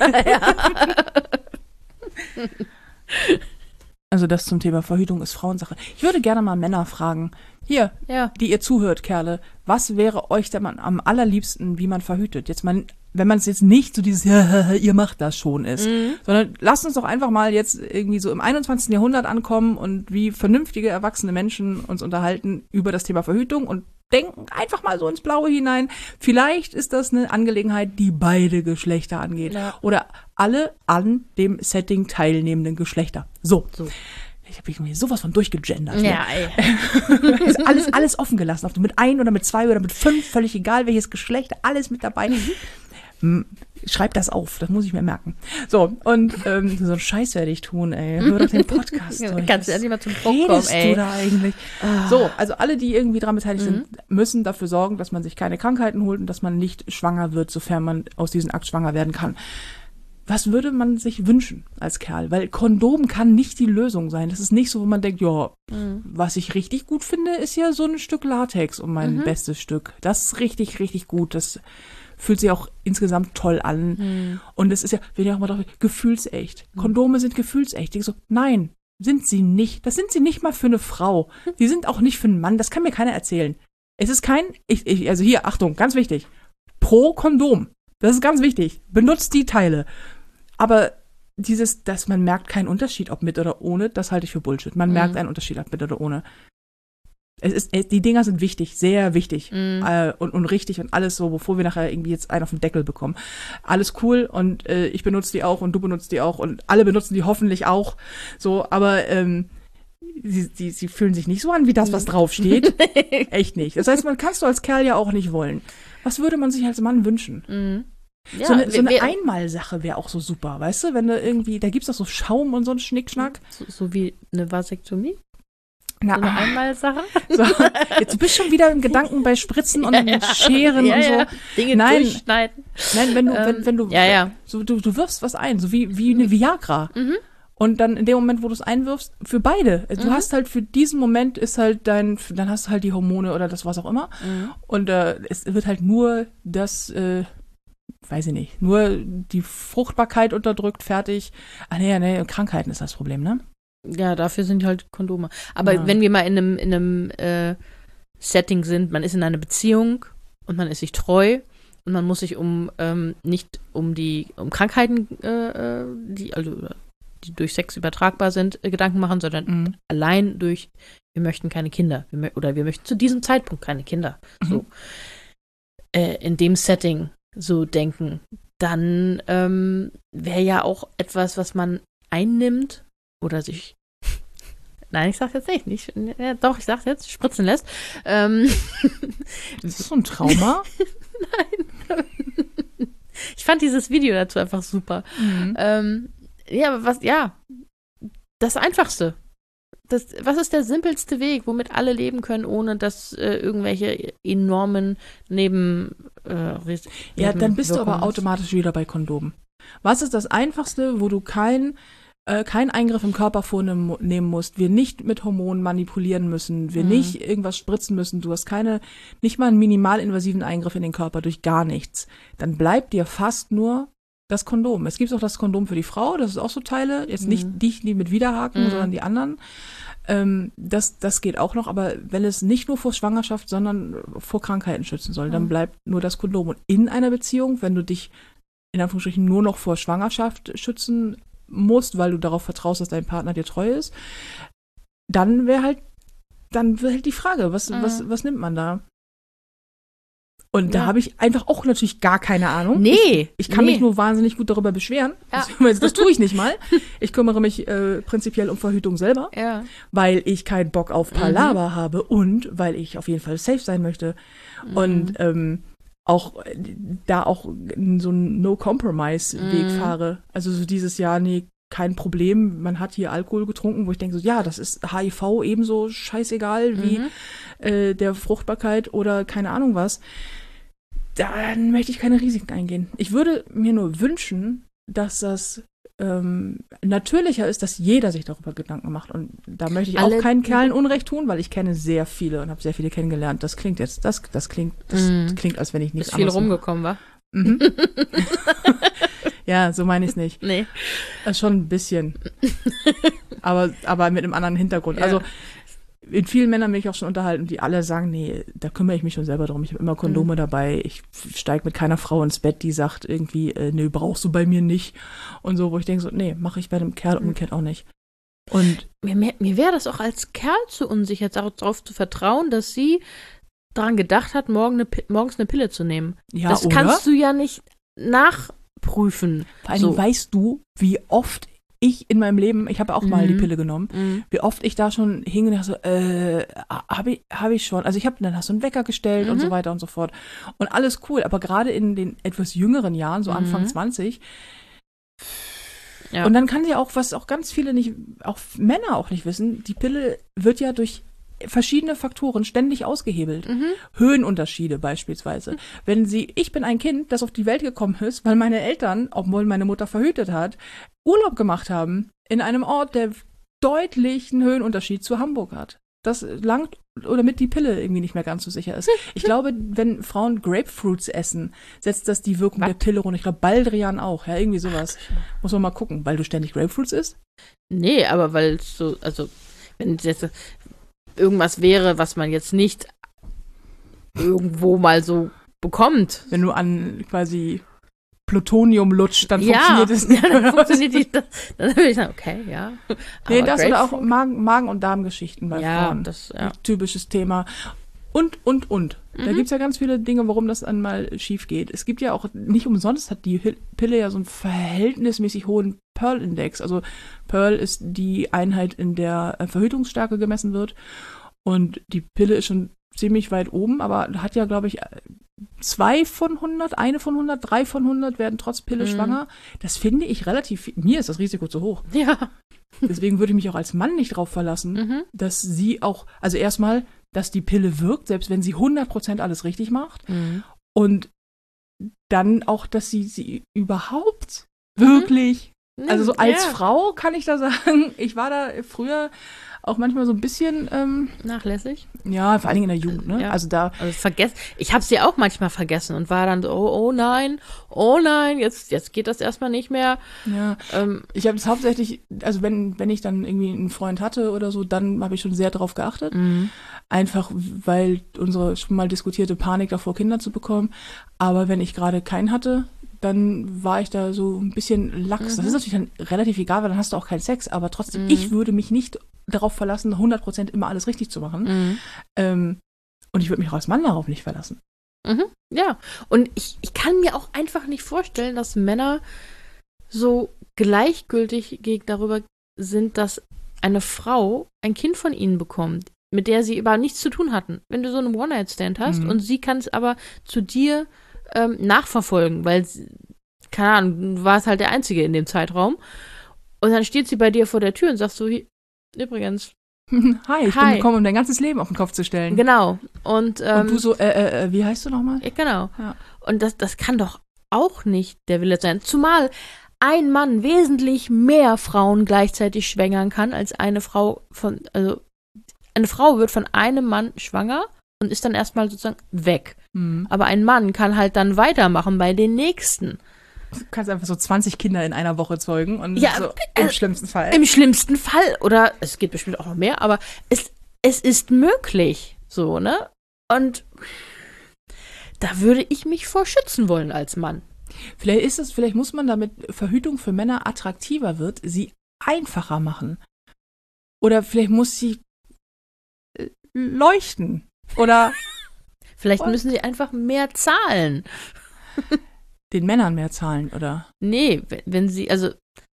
Also das zum Thema Verhütung ist Frauensache. Ich würde gerne mal Männer fragen, hier, ja. die ihr zuhört, Kerle, was wäre euch denn am allerliebsten, wie man verhütet? Jetzt mal, wenn man es jetzt nicht so dieses, ja, ihr macht das schon ist, mhm. sondern lasst uns doch einfach mal jetzt irgendwie so im einundzwanzigsten Jahrhundert ankommen und wie vernünftige, erwachsene Menschen uns unterhalten über das Thema Verhütung und denken einfach mal so ins Blaue hinein. Vielleicht ist das eine Angelegenheit, die beide Geschlechter angeht. Ja. Oder alle an dem Setting teilnehmenden Geschlechter. So. so. Ich habe mir sowas von durchgegendert. Ja, ey. Ist alles, alles offen gelassen. Ob du mit ein oder mit zwei oder mit fünf, völlig egal, welches Geschlecht, alles mit dabei. Schreib das auf, das muss ich mir merken. So, und ähm, so einen Scheiß werde ich tun, ey. Hör doch den Podcast durch. Kannst du endlich mal zum Punkt kommen, ey. Du da eigentlich? Ah. So, also alle, die irgendwie daran beteiligt mhm. sind, müssen dafür sorgen, dass man sich keine Krankheiten holt und dass man nicht schwanger wird, sofern man aus diesem Akt schwanger werden kann. Was würde man sich wünschen als Kerl? Weil Kondom kann nicht die Lösung sein. Das ist nicht so, wo man denkt, ja, mhm. was ich richtig gut finde, ist ja so ein Stück Latex und mein mhm. bestes Stück. Das ist richtig, richtig gut. Das fühlt sich auch insgesamt toll an. Mhm. Und es ist ja, wenn ich auch mal drauf, gefühlsecht. Mhm. Kondome sind gefühlsecht. Ich so, nein, sind sie nicht. Das sind sie nicht mal für eine Frau. Die sind auch nicht für einen Mann. Das kann mir keiner erzählen. Es ist kein, ich, ich, also hier, Achtung, ganz wichtig. Pro Kondom. Das ist ganz wichtig. Benutzt die Teile. Aber dieses, dass man merkt keinen Unterschied, ob mit oder ohne, das halte ich für Bullshit. Man mhm. merkt einen Unterschied, ob mit oder ohne. Es ist, es, die Dinger sind wichtig, sehr wichtig mhm. äh, und, und richtig und alles so, bevor wir nachher irgendwie jetzt einen auf den Deckel bekommen. Alles cool und äh, ich benutze die auch und du benutzt die auch und alle benutzen die hoffentlich auch. So, aber ähm, sie, sie, sie fühlen sich nicht so an wie das, was draufsteht. Echt nicht. Das heißt, man kannst du als Kerl ja auch nicht wollen. Was würde man sich als Mann wünschen? Mhm. Ja, so eine, so eine Einmalsache wäre auch so super, weißt du? Wenn du irgendwie, da gibt's doch so Schaum und so einen Schnickschnack. So, so wie eine Vasektomie? Na, so eine Einmalsache? So, jetzt bist du schon wieder im Gedanken bei Spritzen und ja, Scheren ja, und so. Ja. Dinge nein, durchschneiden. Nein, wenn du, ähm, wenn, wenn du, ja, ja. So, du, du wirfst was ein, so wie, wie eine Viagra. Mhm. Und dann in dem Moment, wo du es einwirfst, für beide. Du mhm. hast halt für diesen Moment ist halt dein, dann hast du halt die Hormone oder das was auch immer. Mhm. Und äh, es wird halt nur das, äh, weiß ich nicht, nur die Fruchtbarkeit unterdrückt, fertig. Ah nee, nee, Krankheiten ist das Problem, ne? Ja, dafür sind halt Kondome. Aber ja. wenn wir mal in einem, in einem äh, Setting sind, man ist in einer Beziehung und man ist sich treu und man muss sich um ähm, nicht um die um Krankheiten, äh, die also die durch Sex übertragbar sind, äh, Gedanken machen, sondern mhm. allein durch wir möchten keine Kinder wir, oder wir möchten zu diesem Zeitpunkt keine Kinder. Mhm. So äh, in dem Setting so denken, dann ähm, wäre ja auch etwas, was man einnimmt oder sich nein, ich sag's jetzt nicht, nicht ja, doch, ich sag's jetzt, spritzen lässt. Ähm, ist das so ein Trauma? Nein. Ich fand dieses Video dazu einfach super. Mhm. Ähm, ja, aber was, ja, das Einfachste. Das, was ist der simpelste Weg, womit alle leben können, ohne dass äh, irgendwelche enormen Neben... Äh, ja, dann bist du aber automatisch wieder bei Kondomen. Was ist das Einfachste, wo du kein, äh, keinen Eingriff im Körper vornehmen musst, wir nicht mit Hormonen manipulieren müssen, wir mhm. nicht irgendwas spritzen müssen, du hast keine, nicht mal einen minimalinvasiven Eingriff in den Körper durch gar nichts. Dann bleibt dir fast nur das Kondom. Es gibt auch das Kondom für die Frau, das ist auch so Teile, jetzt mhm. nicht die, die mit Widerhaken, mhm. sondern die anderen. Ähm, das, das geht auch noch, aber wenn es nicht nur vor Schwangerschaft, sondern vor Krankheiten schützen soll, mhm. dann bleibt nur das Kondom. Und in einer Beziehung, wenn du dich in Anführungsstrichen nur noch vor Schwangerschaft schützen musst, weil du darauf vertraust, dass dein Partner dir treu ist, dann wäre halt, dann wäre halt die Frage, was, mhm. was, was nimmt man da? Und ja. da habe ich einfach auch natürlich gar keine Ahnung. Nee. Ich, ich kann nee. mich nur wahnsinnig gut darüber beschweren. Ja. Das, das tue ich nicht mal. Ich kümmere mich äh, prinzipiell um Verhütung selber, ja. weil ich keinen Bock auf Palaver mhm. habe und weil ich auf jeden Fall safe sein möchte. Mhm. Und ähm, auch äh, da auch so einen No-Compromise-Weg mhm. fahre. Also so dieses Jahr, nee, kein Problem, man hat hier Alkohol getrunken, wo ich denke so, ja, das ist H I V ebenso scheißegal wie mhm. äh, der Fruchtbarkeit oder keine Ahnung was. Dann möchte ich keine Risiken eingehen. Ich würde mir nur wünschen, dass das ähm, natürlicher ist, dass jeder sich darüber Gedanken macht. Und da möchte ich Alle, auch keinen Kerlen Unrecht tun, weil ich kenne sehr viele und habe sehr viele kennengelernt. Das klingt jetzt, das, das klingt, das, mm. das klingt, als wenn ich nichts anderes viel rumgekommen war. Mhm. Ja, so meine ich es nicht. Nee. Also schon ein bisschen. aber, aber mit einem anderen Hintergrund. Ja. Also mit vielen Männern bin ich auch schon unterhalten, die alle sagen, nee, da kümmere ich mich schon selber drum. Ich habe immer Kondome mhm. dabei. Ich steige mit keiner Frau ins Bett, die sagt irgendwie, äh, nee, brauchst du bei mir nicht. Und so, wo ich denke so, nee, mache ich bei einem Kerl umgekehrt auch nicht. Und mir, mir, mir wäre das auch als Kerl zu unsicher, darauf zu vertrauen, dass sie daran gedacht hat, morgen eine, morgens eine Pille zu nehmen. Ja, das oder? Kannst du ja nicht nachprüfen. Vor allem so. Weißt du, wie oft ich in meinem Leben, ich habe auch mal Mhm. die Pille genommen, Mhm. wie oft ich da schon hing und dachte so, äh, habe ich, hab ich schon. Also ich habe dann hast du einen Wecker gestellt und Mhm. so weiter und so fort. Und alles cool, aber gerade in den etwas jüngeren Jahren, so Anfang Mhm. zwanzig, Ja. und dann kann sie auch, was auch ganz viele nicht, auch Männer auch nicht wissen, die Pille wird ja durch verschiedene Faktoren ständig ausgehebelt. Mhm. Höhenunterschiede beispielsweise. Wenn sie, ich bin ein Kind, das auf die Welt gekommen ist, weil meine Eltern, obwohl meine Mutter verhütet hat, Urlaub gemacht haben in einem Ort, der deutlichen Höhenunterschied zu Hamburg hat. Das langt, oder mit die Pille irgendwie nicht mehr ganz so sicher ist. Ich glaube, wenn Frauen Grapefruits essen, setzt das die Wirkung Was? der Pille runter. Ich glaube, Baldrian auch, ja, irgendwie sowas. Muss man mal gucken, weil du ständig Grapefruits isst? Nee, aber weil es so, also, wenn es jetzt irgendwas wäre, was man jetzt nicht irgendwo mal so bekommt. Wenn du an quasi Plutonium lutscht, dann Ja, funktioniert es nicht. ja, dann oder was? funktioniert die, dann, dann würde ich sagen, okay, ja. Nee, Aber das oder auch Grapefruit? Magen, Magen- und Darmgeschichten bei Ja, Frauen. das, ja. Typisches Thema. Und, und, und. Da Mhm. gibt es ja ganz viele Dinge, warum das einmal schief geht. Es gibt ja auch, nicht umsonst hat die Hil- Pille ja so einen verhältnismäßig hohen Pearl-Index. Also Pearl ist die Einheit, in der äh, Verhütungsstärke gemessen wird. Und die Pille ist schon ziemlich weit oben, aber hat ja, glaube ich, zwei von hundert, eine von hundert, drei von hundert werden trotz Pille Mhm. schwanger. Das finde ich relativ viel. Mir ist das Risiko zu hoch. Ja. Deswegen würde ich mich auch als Mann nicht drauf verlassen, Mhm. dass sie auch, also erstmal, dass die Pille wirkt, selbst wenn sie hundert Prozent alles richtig macht. Mhm. Und dann auch, dass sie sie überhaupt wirklich, also so als ja. Frau kann ich da sagen, ich war da früher auch manchmal so ein bisschen, ähm, Nachlässig. ja, vor allen Dingen in der Jugend, ne? Ja. Also da, Also vergessen. Ich habe sie auch manchmal vergessen und war dann so, oh, oh nein, oh nein, jetzt, jetzt geht das erstmal nicht mehr. ja, Ähm, ich habe es hauptsächlich, also wenn, wenn ich dann irgendwie einen Freund hatte oder so, dann habe ich schon sehr drauf geachtet. mhm. Einfach, weil unsere schon mal diskutierte Panik davor, Kinder zu bekommen. Aber wenn ich gerade keinen hatte, dann war ich da so ein bisschen lax. Das Mhm. ist natürlich dann relativ egal, weil dann hast du auch keinen Sex. Aber trotzdem, Mhm. ich würde mich nicht darauf verlassen, hundert Prozent immer alles richtig zu machen. Mhm. Ähm, und ich würde mich auch als Mann darauf nicht verlassen. Mhm. Ja, und ich, ich kann mir auch einfach nicht vorstellen, dass Männer so gleichgültig gegen darüber sind, dass eine Frau ein Kind von ihnen bekommt, mit der sie überhaupt nichts zu tun hatten. Wenn du so einen One-Night-Stand hast Mhm. und sie kann es aber zu dir ähm, nachverfolgen, weil, sie, keine Ahnung, du warst halt der Einzige in dem Zeitraum und dann steht sie bei dir vor der Tür und sagst so, "Hi- übrigens, Hi, ich Hi. bin gekommen, um dein ganzes Leben auf den Kopf zu stellen. genau. Und, ähm, Und du so, äh, äh, äh, wie heißt du nochmal? ja, genau. Ja. Und das, das kann doch auch nicht der Wille sein. Zumal ein Mann wesentlich mehr Frauen gleichzeitig schwängern kann, als eine Frau von, also eine Frau wird von einem Mann schwanger und ist dann erstmal sozusagen weg. Mhm. Aber ein Mann kann halt dann weitermachen bei den nächsten. Du kannst einfach so zwanzig Kinder in einer Woche zeugen und Ja, so im äh, schlimmsten Fall. Im schlimmsten Fall, oder es geht bestimmt auch noch mehr, aber es, es ist möglich, so, ne? Und da würde ich mich vor schützen wollen als Mann. Vielleicht ist es, vielleicht muss man, damit Verhütung für Männer attraktiver wird, sie einfacher machen. Oder vielleicht muss sie äh, leuchten. Oder Vielleicht Und? müssen sie einfach mehr zahlen. den Männern mehr zahlen, oder? Nee, wenn, wenn sie, also,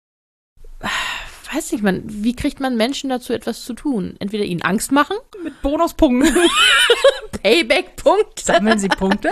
weiß nicht, man, wie kriegt man Menschen dazu, etwas zu tun? Entweder ihnen Angst machen, Mit Bonuspunkten. Payback-Punkt. Sammeln sie Punkte?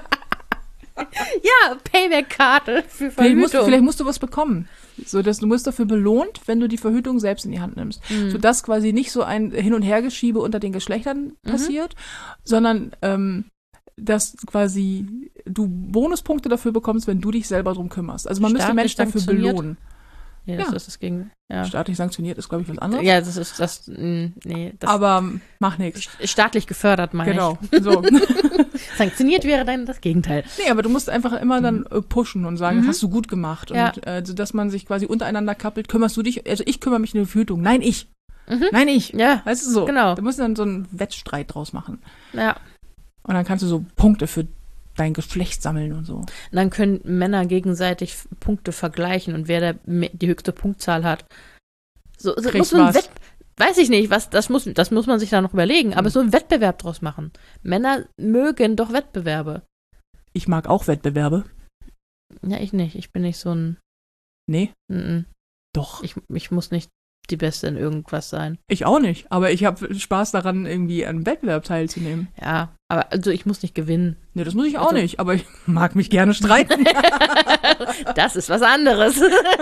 Ja, Payback-Karte für Vielleicht musst, Verhütung. vielleicht musst du was bekommen. So, dass du wirst dafür belohnt, wenn du die Verhütung selbst in die Hand nimmst. Mhm. Sodass quasi nicht so ein Hin- und Hergeschiebe unter den Geschlechtern passiert, sondern ähm, dass quasi du Bonuspunkte dafür bekommst, wenn du dich selber drum kümmerst. Also man müsste Staatlich Menschen dafür sanktioniert? belohnen. Ja, das Ja. ist das gegen. Ja. Staatlich sanktioniert ist, glaube ich, was anderes. Ja, das ist das. mh, Nee, das Aber ähm, mach nichts. st- staatlich gefördert, meine Genau. So. ich. Sanktioniert wäre dann das Gegenteil. Nee, aber du musst einfach immer dann äh, pushen und sagen, Mhm. das hast du gut gemacht. Ja. Und äh, so, dass man sich quasi untereinander kappelt, kümmerst du dich, also ich kümmere mich um die Verhütung. Nein, ich. Mhm. Nein, ich. Ja, Weißt du so? genau. Da musst du dann so einen Wettstreit draus machen. ja. Und dann kannst du so Punkte für dein Geschlecht sammeln und so. Und dann können Männer gegenseitig F- Punkte vergleichen und wer der, me- die höchste Punktzahl hat. So, so Kriegt muss so ein was. Wett, weiß ich nicht, was das muss, das muss man sich da noch überlegen, aber Mhm. so einen Wettbewerb draus machen. Männer mögen doch Wettbewerbe. Ich mag auch Wettbewerbe. Ja, ich nicht. Ich bin nicht so ein. Nee. Mm-mm. Doch. Ich, ich muss nicht die Beste in irgendwas sein. Ich auch nicht, aber ich habe Spaß daran, irgendwie an einem Wettbewerb teilzunehmen. Ja, aber also ich muss nicht gewinnen. Ne, das muss ich auch Also- nicht, aber ich mag mich gerne streiten. Das ist was anderes.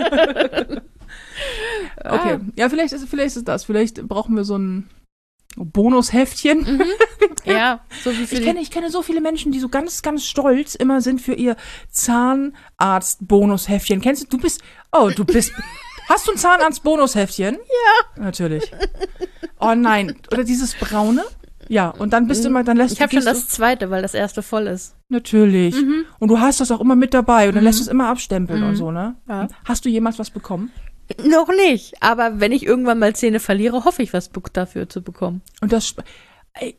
Okay, ja, vielleicht ist, vielleicht ist es das. Vielleicht brauchen wir so ein Bonusheftchen. Ja, so wie Ich viel. kenne, ich kenne so viele Menschen, die so ganz, ganz stolz immer sind für ihr Zahnarzt-Bonusheftchen. Kennst du, du bist, oh, du bist, hast du ein Zahnarzt-Bonusheftchen? Ja. Natürlich. Oh nein, oder dieses braune? Ja, und dann bist du immer, dann lässt Ich du, habe schon gehst das zweite, weil das erste voll ist. du, natürlich. Und du hast das auch immer mit dabei und dann Mhm. lässt du es immer abstempeln und so, ne? Ja. Hast du jemals was bekommen? Noch nicht, aber wenn ich irgendwann mal Zähne verliere, hoffe ich, was be- dafür zu bekommen. Und das. sp- Ey.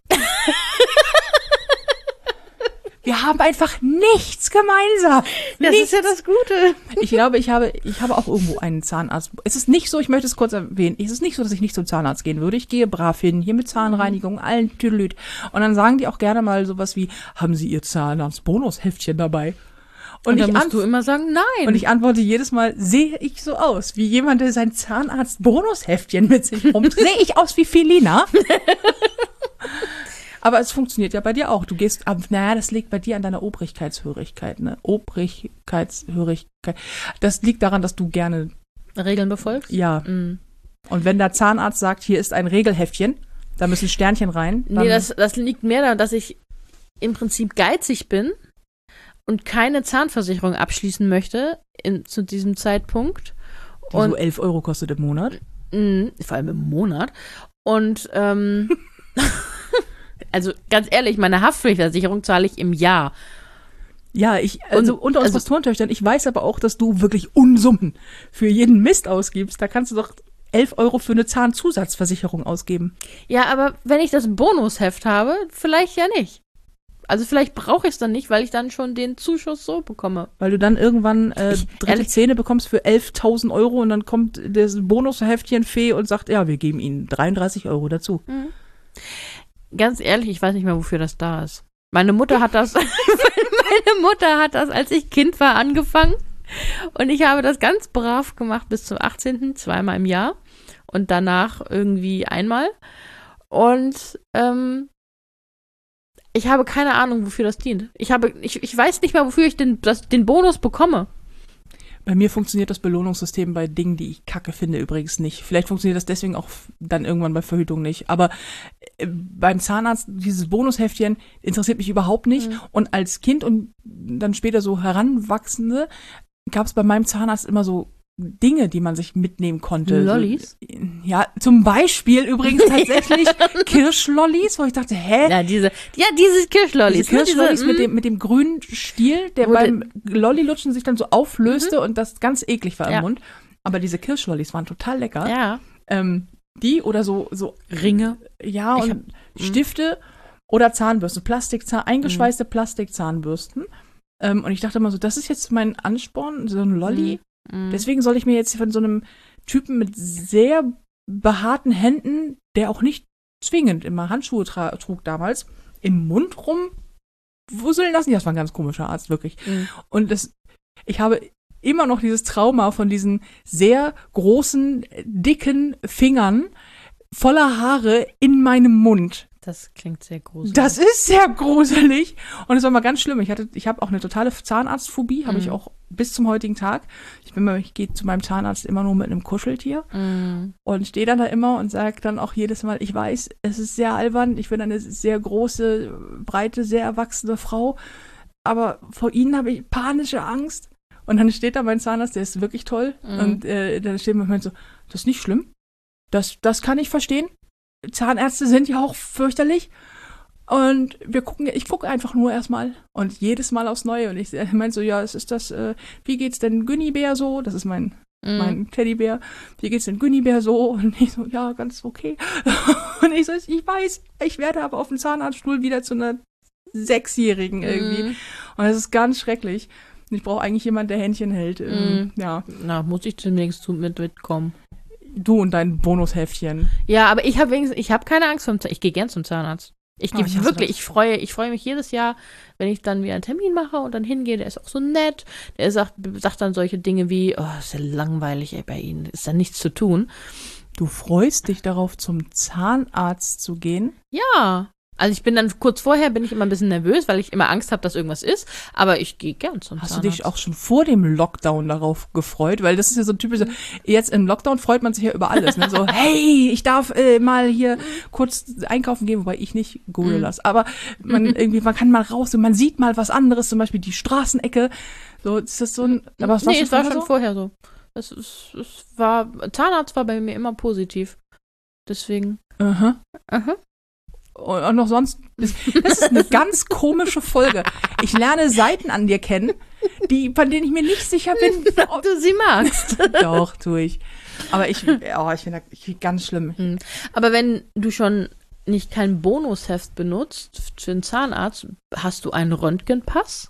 Wir haben einfach nichts gemeinsam. Das nichts. ist ja das Gute. Ich glaube, ich habe, ich habe auch irgendwo einen Zahnarzt. Es ist nicht so, ich möchte es kurz erwähnen, es ist nicht so, dass ich nicht zum Zahnarzt gehen würde. Ich gehe brav hin, hier mit Zahnreinigung, allen Tüdelüt. Und dann sagen die auch gerne mal sowas wie, haben Sie Ihr Zahnarzt-Bonusheftchen dabei? Und, Und dann ich musst antw- du immer sagen, nein. und ich antworte jedes Mal, sehe ich so aus? Wie jemand, der sein Zahnarzt-Bonusheftchen mit sich rum. Sehe ich aus wie Felina? Aber es funktioniert ja bei dir auch. Du gehst ab, naja, das liegt bei dir an deiner Obrigkeitshörigkeit, ne? Obrigkeitshörigkeit. Das liegt daran, dass du gerne, Regeln befolgst? ja. Mhm. Und wenn der Zahnarzt sagt, hier ist ein Regelheftchen, da müssen Sternchen rein. Dann, Nee, das, das liegt mehr daran, dass ich im Prinzip geizig bin und keine Zahnversicherung abschließen möchte in, zu diesem Zeitpunkt. die Und so elf Euro kostet im Monat. mh, vor allem im Monat. Und ähm, also ganz ehrlich, meine Haftpflichtversicherung zahle ich im Jahr. Ja, ich, also Und- unter uns also- Pastorentöchtern, ich weiß aber auch, dass du wirklich Unsummen für jeden Mist ausgibst. Da kannst du doch elf Euro für eine Zahnzusatzversicherung ausgeben. Ja, aber wenn ich das Bonusheft habe, vielleicht ja nicht. Also vielleicht brauche ich es dann nicht, weil ich dann schon den Zuschuss so bekomme. Weil du dann irgendwann äh, Ich- dritte ehrlich- Zähne bekommst für elftausend Euro und dann kommt das Bonusheftchen Fee und sagt, ja, wir geben ihnen dreiunddreißig Euro dazu. Ganz ehrlich, ich weiß nicht mehr, wofür das da ist. Meine Mutter hat das, meine Mutter hat das, als ich Kind war, angefangen. Und ich habe das ganz brav gemacht bis zum achtzehnten zweimal im Jahr. Und danach irgendwie einmal. Und ähm, ich habe keine Ahnung, wofür das dient. Ich habe, ich, ich weiß nicht mal, wofür ich den, das, den Bonus bekomme. Bei mir funktioniert das Belohnungssystem bei Dingen, die ich kacke finde, übrigens nicht. Vielleicht funktioniert das deswegen auch f- dann irgendwann bei Verhütung nicht. Aber äh, beim Zahnarzt, dieses Bonusheftchen interessiert mich überhaupt nicht. Mhm. Und als Kind und dann später so Heranwachsende gab es bei meinem Zahnarzt immer so Dinge, die man sich mitnehmen konnte. Lollis? So, ja, zum Beispiel übrigens tatsächlich Kirschlollis, wo ich dachte, hä? Ja, diese, ja, diese Kirschlollis. Diese Kirschlollis ne, mit diese, dem, mit dem grünen Stiel, der Wo beim Lollilutschen sich dann so auflöste und das ganz eklig war im Ja. Mund. Aber diese Kirschlollis waren total lecker. mm, Ja, Ähm, die oder so, so Ringe. ja, Ich und hab- Stifte oder Zahnbürsten, Plastikzahn, eingeschweißte Plastikzahnbürsten. Ähm, und ich dachte immer so, das ist jetzt mein Ansporn, so ein Lolli. Mhm. Deswegen soll ich mir jetzt von so einem Typen mit sehr behaarten Händen, der auch nicht zwingend immer Handschuhe tra- trug damals, im Mund rum wusseln lassen. Das war ein ganz komischer Arzt, wirklich. Mhm. Und das, ich habe immer noch dieses Trauma von diesen sehr großen, dicken Fingern voller Haare in meinem Mund. Das klingt sehr gruselig. Das ist sehr gruselig. Und es war mal ganz schlimm. Ich hatte, ich habe auch eine totale Zahnarztphobie, habe ich Mhm. auch bis zum heutigen Tag. Ich bin mal, ich gehe zu meinem Zahnarzt immer nur mit einem Kuscheltier Mhm. und stehe dann da immer und sage dann auch jedes Mal, ich weiß, es ist sehr albern, ich bin eine sehr große, breite, sehr erwachsene Frau, aber vor ihnen habe ich panische Angst. Und dann steht da mein Zahnarzt, der ist wirklich toll. Mhm. Und äh, dann steht man so, das ist nicht schlimm. Das, das kann ich verstehen. Zahnärzte sind ja auch fürchterlich. Und wir gucken, ich gucke einfach nur erstmal. Und jedes Mal aufs Neue. Und ich äh, meinte so, ja, es ist das, äh, wie geht's denn Gunnibär so? Das ist mein, Mhm. mein Teddybär. Wie geht's denn Gunnibär so? Und ich so, ja, ganz okay. Und ich so, ich weiß, ich werde aber auf dem Zahnarztstuhl wieder zu einer Sechsjährigen irgendwie. Mhm. Und das ist ganz schrecklich. Und ich brauche eigentlich jemanden, der Händchen hält. Ähm, Ja, Na, muss ich demnächst zu- mit mitkommen. du und dein Bonusheftchen. Ja, aber ich habe wenigstens, ich habe keine Angst vom Zahnarzt. Ich gehe gern zum Zahnarzt. Ich Oh, gebe ich hasse wirklich, das. ich freue, ich freue mich jedes Jahr, wenn ich dann wieder einen Termin mache und dann hingehe. Der ist auch so nett. Der sagt, sagt dann solche Dinge wie, oh, ist ja langweilig, ey, bei Ihnen ist da nichts zu tun. Du freust dich darauf, zum Zahnarzt zu gehen? Ja. Also ich bin dann kurz vorher, bin ich immer ein bisschen nervös, weil ich immer Angst habe, dass irgendwas ist. Aber ich gehe gern zum Hast Zahnarzt. du dich auch schon vor dem Lockdown darauf gefreut? Weil das ist ja so typisch, jetzt im Lockdown freut man sich ja über alles. Ne? So, hey, ich darf äh, mal hier kurz einkaufen gehen, wobei ich nicht Gorillas. Aber man irgendwie, man kann mal raus und man sieht mal was anderes, zum Beispiel die Straßenecke. So, ist das so ein, aber was Nee, es war vorher schon so? vorher so. Es, ist, es war, Zahnarzt war bei mir immer positiv. Deswegen. Aha. Aha. Und auch noch sonst, das ist eine ganz komische Folge. Ich lerne Seiten an dir kennen, die, von denen ich mir nicht sicher bin. Ob du sie magst. Doch, tue ich. Aber ich, oh, ich finde das ganz schlimm. Hm. Aber wenn du schon nicht kein Bonusheft benutzt für den Zahnarzt, hast du einen Röntgenpass?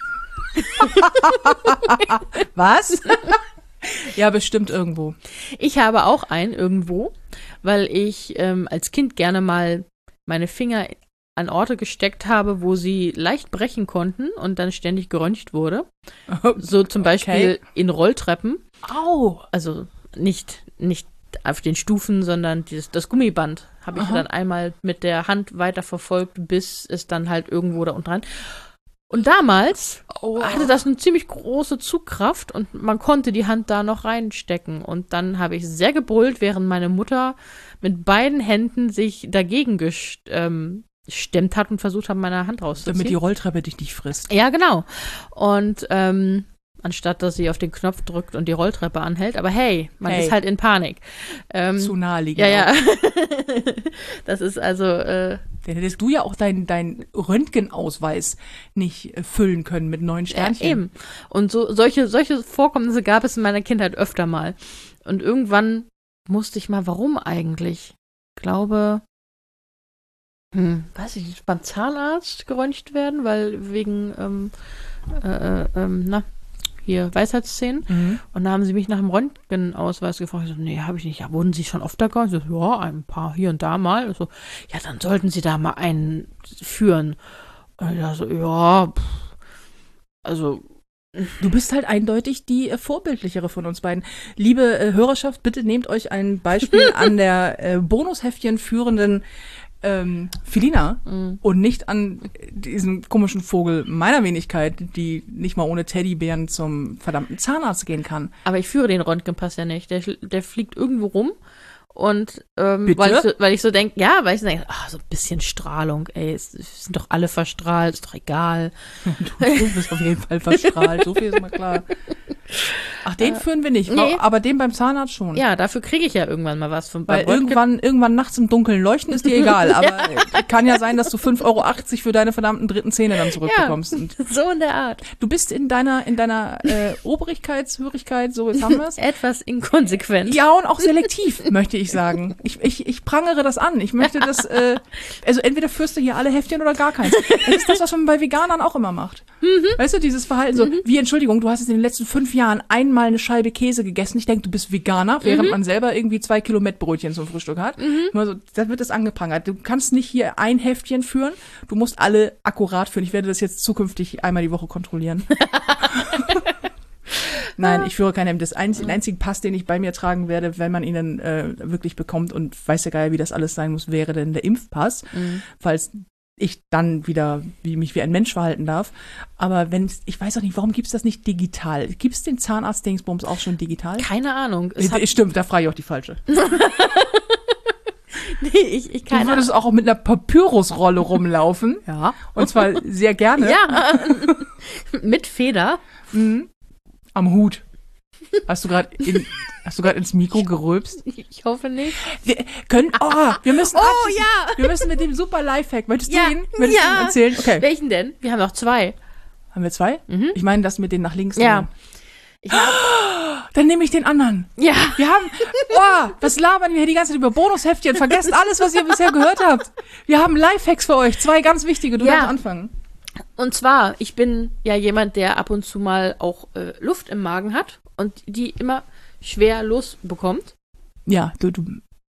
Was? Ja, bestimmt irgendwo. Ich habe auch einen irgendwo, weil ich ähm, als Kind gerne mal meine Finger an Orte gesteckt habe, wo sie leicht brechen konnten und dann ständig geröntgt wurde. So zum Beispiel Okay. in Rolltreppen. Au. Also nicht, nicht auf den Stufen, sondern dieses, das Gummiband habe ich Aha. dann einmal mit der Hand weiter verfolgt, bis es dann halt irgendwo da unten rein. Und damals Oh. hatte das eine ziemlich große Zugkraft und man konnte die Hand da noch reinstecken. Und dann habe ich sehr gebrüllt, während meine Mutter mit beiden Händen sich dagegen gestemmt ähm, stemmt hat und versucht hat, meine Hand rauszuziehen. Damit die Rolltreppe dich nicht frisst. Ja, genau. Und ähm, anstatt, dass sie auf den Knopf drückt und die Rolltreppe anhält. Aber hey, man Hey. ist halt in Panik. Ähm, Zu naheliegend. ja, ja. auch. Das ist also, äh, Dann hättest du ja auch deinen dein Röntgenausweis nicht äh, füllen können mit neun ja, Sternchen. eben. Und so solche, solche Vorkommnisse gab es in meiner Kindheit öfter mal. Und irgendwann musste ich mal, warum eigentlich? Ich glaube, hm, weiß ich nicht, beim Zahnarzt geröntgt werden, weil wegen, ähm, äh, äh, ähm, na, hier Weisheitszähnen. Mhm. Und da haben sie mich nach dem Röntgenausweis gefragt. Ich so, nee, habe ich nicht. Ja, wurden Sie schon oft da gegangen? Ich so, ja, ein paar hier und da mal. Ich so, ja, dann sollten Sie da mal einen führen. Und ich so, ja, pff, also, Du bist halt eindeutig die äh, vorbildlichere von uns beiden. Liebe äh, Hörerschaft, bitte nehmt euch ein Beispiel an der äh, Bonusheftchen führenden ähm, Felina mh. und nicht an diesen komischen Vogel meiner Wenigkeit, die nicht mal ohne Teddybären zum verdammten Zahnarzt gehen kann. aber ich führe den Röntgenpass ja nicht. Der, der fliegt irgendwo rum. Und ähm, Bitte? weil ich so, weil ich so denke, ja, weil ich so denke, ah, so ein bisschen Strahlung, ey, es, es sind doch alle verstrahlt, ist doch egal. Du, du bist auf jeden Fall verstrahlt, so viel ist mal klar. Ach, den führen wir nicht, nee. aber den beim Zahnarzt schon. Ja, dafür kriege ich ja irgendwann mal was von Weil beim Röntgen- irgendwann, irgendwann nachts im Dunkeln leuchten ist dir egal, aber äh, kann ja sein, dass du fünf Euro achtzig für deine verdammten dritten Zähne dann zurückbekommst. Und so in der Art. du bist in deiner, in deiner äh, Obrigkeitshörigkeit, so jetzt haben wir es. Etwas inkonsequent. Ja, und auch selektiv, möchte ich sagen. Ich, ich, ich prangere das an. Ich möchte das, äh, also entweder führst du hier alle Heftchen oder gar keins. Das ist das, was man bei Veganern auch immer macht. Weißt du, dieses Verhalten so, wie, Entschuldigung, du hast jetzt in den letzten fünf Jahren einmal eine Scheibe Käse gegessen. Ich denke, du bist Veganer, während man selber irgendwie zwei Kilo Mettbrötchen zum Frühstück hat. Immer so, da wird das angeprangert. Du kannst nicht hier ein Heftchen führen, du musst alle akkurat führen. Ich werde das jetzt zukünftig einmal die Woche kontrollieren. Nein, ich führe kein Hemd. Das einzige, den einzigen Pass, den ich bei mir tragen werde, wenn man ihn dann äh, wirklich bekommt und weiß ja geil, wie das alles sein muss, wäre denn der Impfpass, Mhm. falls ich dann wieder wie mich wie ein Mensch verhalten darf. Aber wenn ich weiß auch nicht, warum gibt's das nicht digital? Gibt's den Zahnarzt-Dingsbums auch schon digital? Keine Ahnung. Es hat, Äh, Stimmt, da frage ich auch die falsche. nee, ich, ich Du keine würdest auch mit einer Papyrusrolle rumlaufen. Ja. Und zwar sehr gerne. Ja. Mit Feder. Mhm. Am Hut. Hast du gerade in, hast du gerade ins Mikro gerülpst? Ich hoffe nicht. Wir können, oh, wir müssen, Oh, abschließen. ja. Wir müssen mit dem super Lifehack. Möchtest Ja, du ihn? Möchtest du ja. ihn erzählen? Okay. Welchen denn? Wir haben noch zwei. Haben wir zwei? Mhm. Ich meine, das mit den nach links. Ja. drehen. Ich hab, Dann nehme ich den anderen. ja. Wir haben, oh, was labern wir hier die ganze Zeit über Bonusheftchen? Vergesst alles, was ihr bisher gehört habt. Wir haben Lifehacks für euch. Zwei ganz wichtige. Du Ja. darfst anfangen. Und zwar, ich bin ja jemand, der ab und zu mal auch äh, Luft im Magen hat und die immer schwer losbekommt. Ja, du, du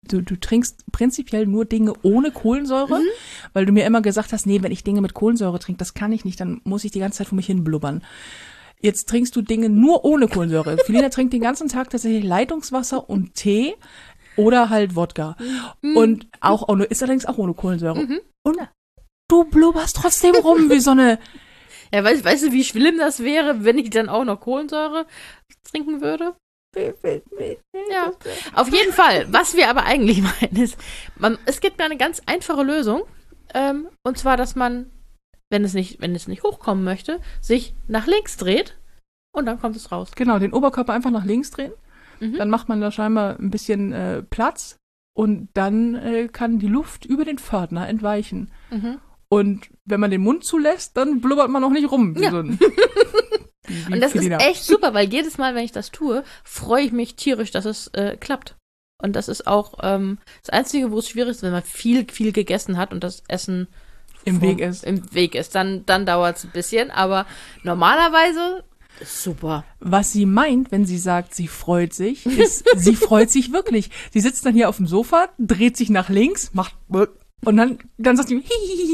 du, du trinkst prinzipiell nur Dinge ohne Kohlensäure, mhm. weil du mir immer gesagt hast, nee, wenn ich Dinge mit Kohlensäure trinke, das kann ich nicht, dann muss ich die ganze Zeit vor mich hin blubbern. Jetzt trinkst du Dinge nur ohne Kohlensäure. Felina trinkt den ganzen Tag tatsächlich Leitungswasser und Tee oder halt Wodka. Mhm. Und auch, ohne, ist allerdings auch ohne Kohlensäure. Mhm. Und du blubberst trotzdem rum wie so eine... Ja, weißt, weißt du, wie schlimm das wäre, wenn ich dann auch noch Kohlensäure trinken würde? Ja, auf jeden Fall. Was wir aber eigentlich meinen ist, man, es gibt eine ganz einfache Lösung. Ähm, und zwar, dass man, wenn es nicht, wenn es nicht hochkommen möchte, sich nach links dreht und dann kommt es raus. Genau, den Oberkörper einfach nach links drehen. Mhm. Dann macht man da scheinbar ein bisschen äh, Platz und dann äh, kann die Luft über den Pförtner entweichen. Mhm. Und wenn man den Mund zulässt, dann blubbert man auch nicht rum. Wie ja. so ein, wie, wie und das Felina. ist echt super, weil jedes Mal, wenn ich das tue, freue ich mich tierisch, dass es äh, klappt. Und das ist auch ähm, das Einzige, wo es schwierig ist, wenn man viel, viel gegessen hat und das Essen im vom, Weg ist. Im Weg ist. Dann, dann dauert es ein bisschen, aber normalerweise ist super. Was sie meint, wenn sie sagt, sie freut sich, ist, sie freut sich wirklich. Sie sitzt dann hier auf dem Sofa, dreht sich nach links, macht und dann, dann sagt sie,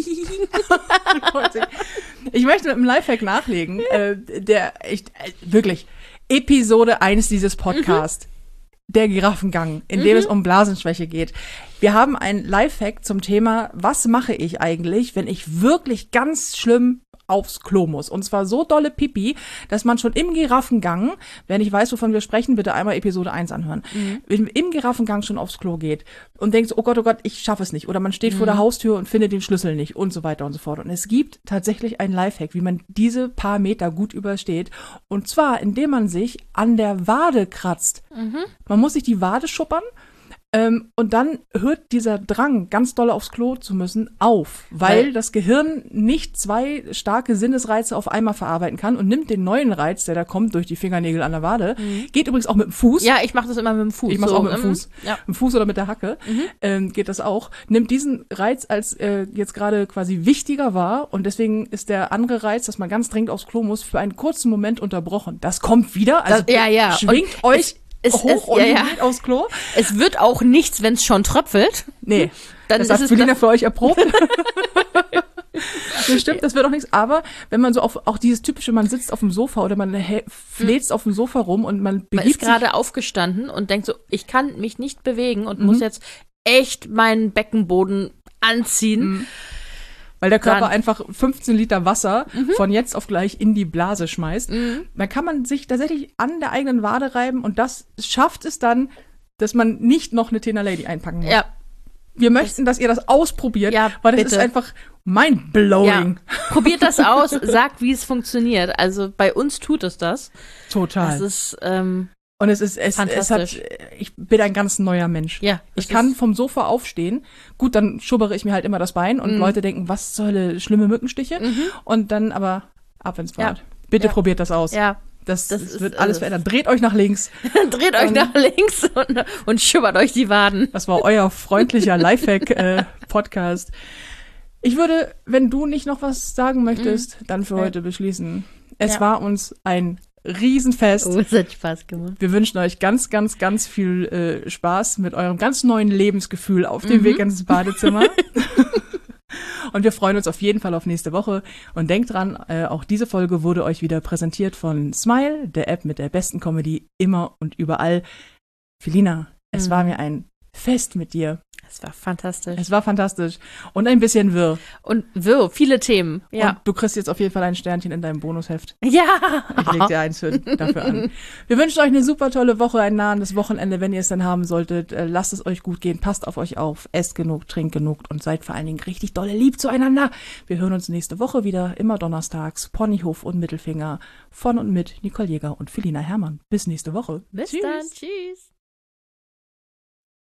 ich möchte mit einem Lifehack nachlegen, äh, der, ich, äh, wirklich, Episode eins dieses Podcasts, mhm. der Giraffengang, in dem mhm. es um Blasenschwäche geht. Wir haben ein Lifehack zum Thema, was mache ich eigentlich, wenn ich wirklich ganz schlimm aufs Klo muss. Und zwar so dolle Pipi, dass man schon im Giraffengang, wer nicht weiß, wovon wir sprechen, bitte einmal Episode eins anhören, mhm. im Giraffengang schon aufs Klo geht und denkt so, oh Gott, oh Gott, ich schaffe es nicht. Oder man steht mhm. vor der Haustür und findet den Schlüssel nicht und so weiter und so fort. Und es gibt tatsächlich einen Lifehack, wie man diese paar Meter gut übersteht. Und zwar, indem man sich an der Wade kratzt. Mhm. Man muss sich die Wade schuppern. Ähm, und dann hört dieser Drang, ganz doll aufs Klo zu müssen, auf, weil, weil das Gehirn nicht zwei starke Sinnesreize auf einmal verarbeiten kann und nimmt den neuen Reiz, der da kommt durch die Fingernägel an der Wade. Mhm. Geht übrigens auch mit dem Fuß. Ja, ich mache das immer mit dem Fuß. Ich mache so, auch mit dem ähm, Fuß. Ja. Mit dem Fuß oder mit der Hacke mhm. ähm, geht das auch. Nimmt diesen Reiz als äh, jetzt gerade quasi wichtiger wahr und deswegen ist der andere Reiz, dass man ganz dringend aufs Klo muss, für einen kurzen Moment unterbrochen. Das kommt wieder. Also das, ja, ja. schwingt und euch Es, hoch es, und ja, ja. geht aufs Klo. Es wird auch nichts, wenn es schon tröpfelt. Nee, dann das ist hat es Felina das für euch erprobt. Das stimmt, das wird auch nichts. Aber wenn man so auf, auch dieses typische, man sitzt auf dem Sofa oder man fläzt hm. auf dem Sofa rum und man begibt Man ist sich gerade aufgestanden und denkt so, ich kann mich nicht bewegen und mhm. muss jetzt echt meinen Beckenboden anziehen. Mhm. Weil der Körper Dann. einfach fünfzehn Liter Wasser mhm. von jetzt auf gleich in die Blase schmeißt. Mhm. Dann kann man sich tatsächlich an der eigenen Wade reiben und das schafft es dann, dass man nicht noch eine Tena Lady einpacken muss. Ja. Wir möchten, dass ihr das ausprobiert, ja, weil das bitte. ist einfach mindblowing. Ja. Probiert das aus, sagt, wie es funktioniert. Also bei uns tut es das. Total. Das ist ähm, Und es ist, es, es hat, ich bin ein ganz neuer Mensch. Ja, ich kann vom Sofa aufstehen. Gut, dann schubbere ich mir halt immer das Bein und mhm. Leute denken, was zur Hölle, schlimme Mückenstiche. Mhm. Und dann aber ab ins Bad. Ja. Bitte ja. probiert das aus. Ja. Das, das das ist, wird alles also verändern. Dreht euch nach links. Dreht euch und, nach links und, und schubbert euch die Waden. Das war euer freundlicher Lifehack-Podcast. Äh, ich würde, wenn du nicht noch was sagen möchtest, mhm. dann für ja. heute beschließen. Es ja. war uns ein Riesenfest. Oh, es hat Spaß gemacht. Wir wünschen euch ganz, ganz, ganz viel äh, Spaß mit eurem ganz neuen Lebensgefühl auf dem mhm. Weg ins Badezimmer. Und wir freuen uns auf jeden Fall auf nächste Woche. Und denkt dran, äh, auch diese Folge wurde euch wieder präsentiert von Smile, der App mit der besten Comedy immer und überall. Felina, es mhm. war mir ein Fest mit dir. Es war fantastisch. Es war fantastisch. Und ein bisschen wirr. Und wirr, viele Themen. Ja. Und du kriegst jetzt auf jeden Fall ein Sternchen in deinem Bonusheft. Ja. Ich leg dir eins für, dafür an. Wir wünschen euch eine super tolle Woche, ein nahendes Wochenende, wenn ihr es dann haben solltet. Lasst es euch gut gehen, passt auf euch auf, esst genug, trinkt genug und seid vor allen Dingen richtig dolle lieb zueinander. Wir hören uns nächste Woche wieder, immer donnerstags, Ponyhof und Mittelfinger, von und mit Nicole Jäger und Felina Herrmann. Bis nächste Woche. Bis Tschüss. Dann. Tschüss.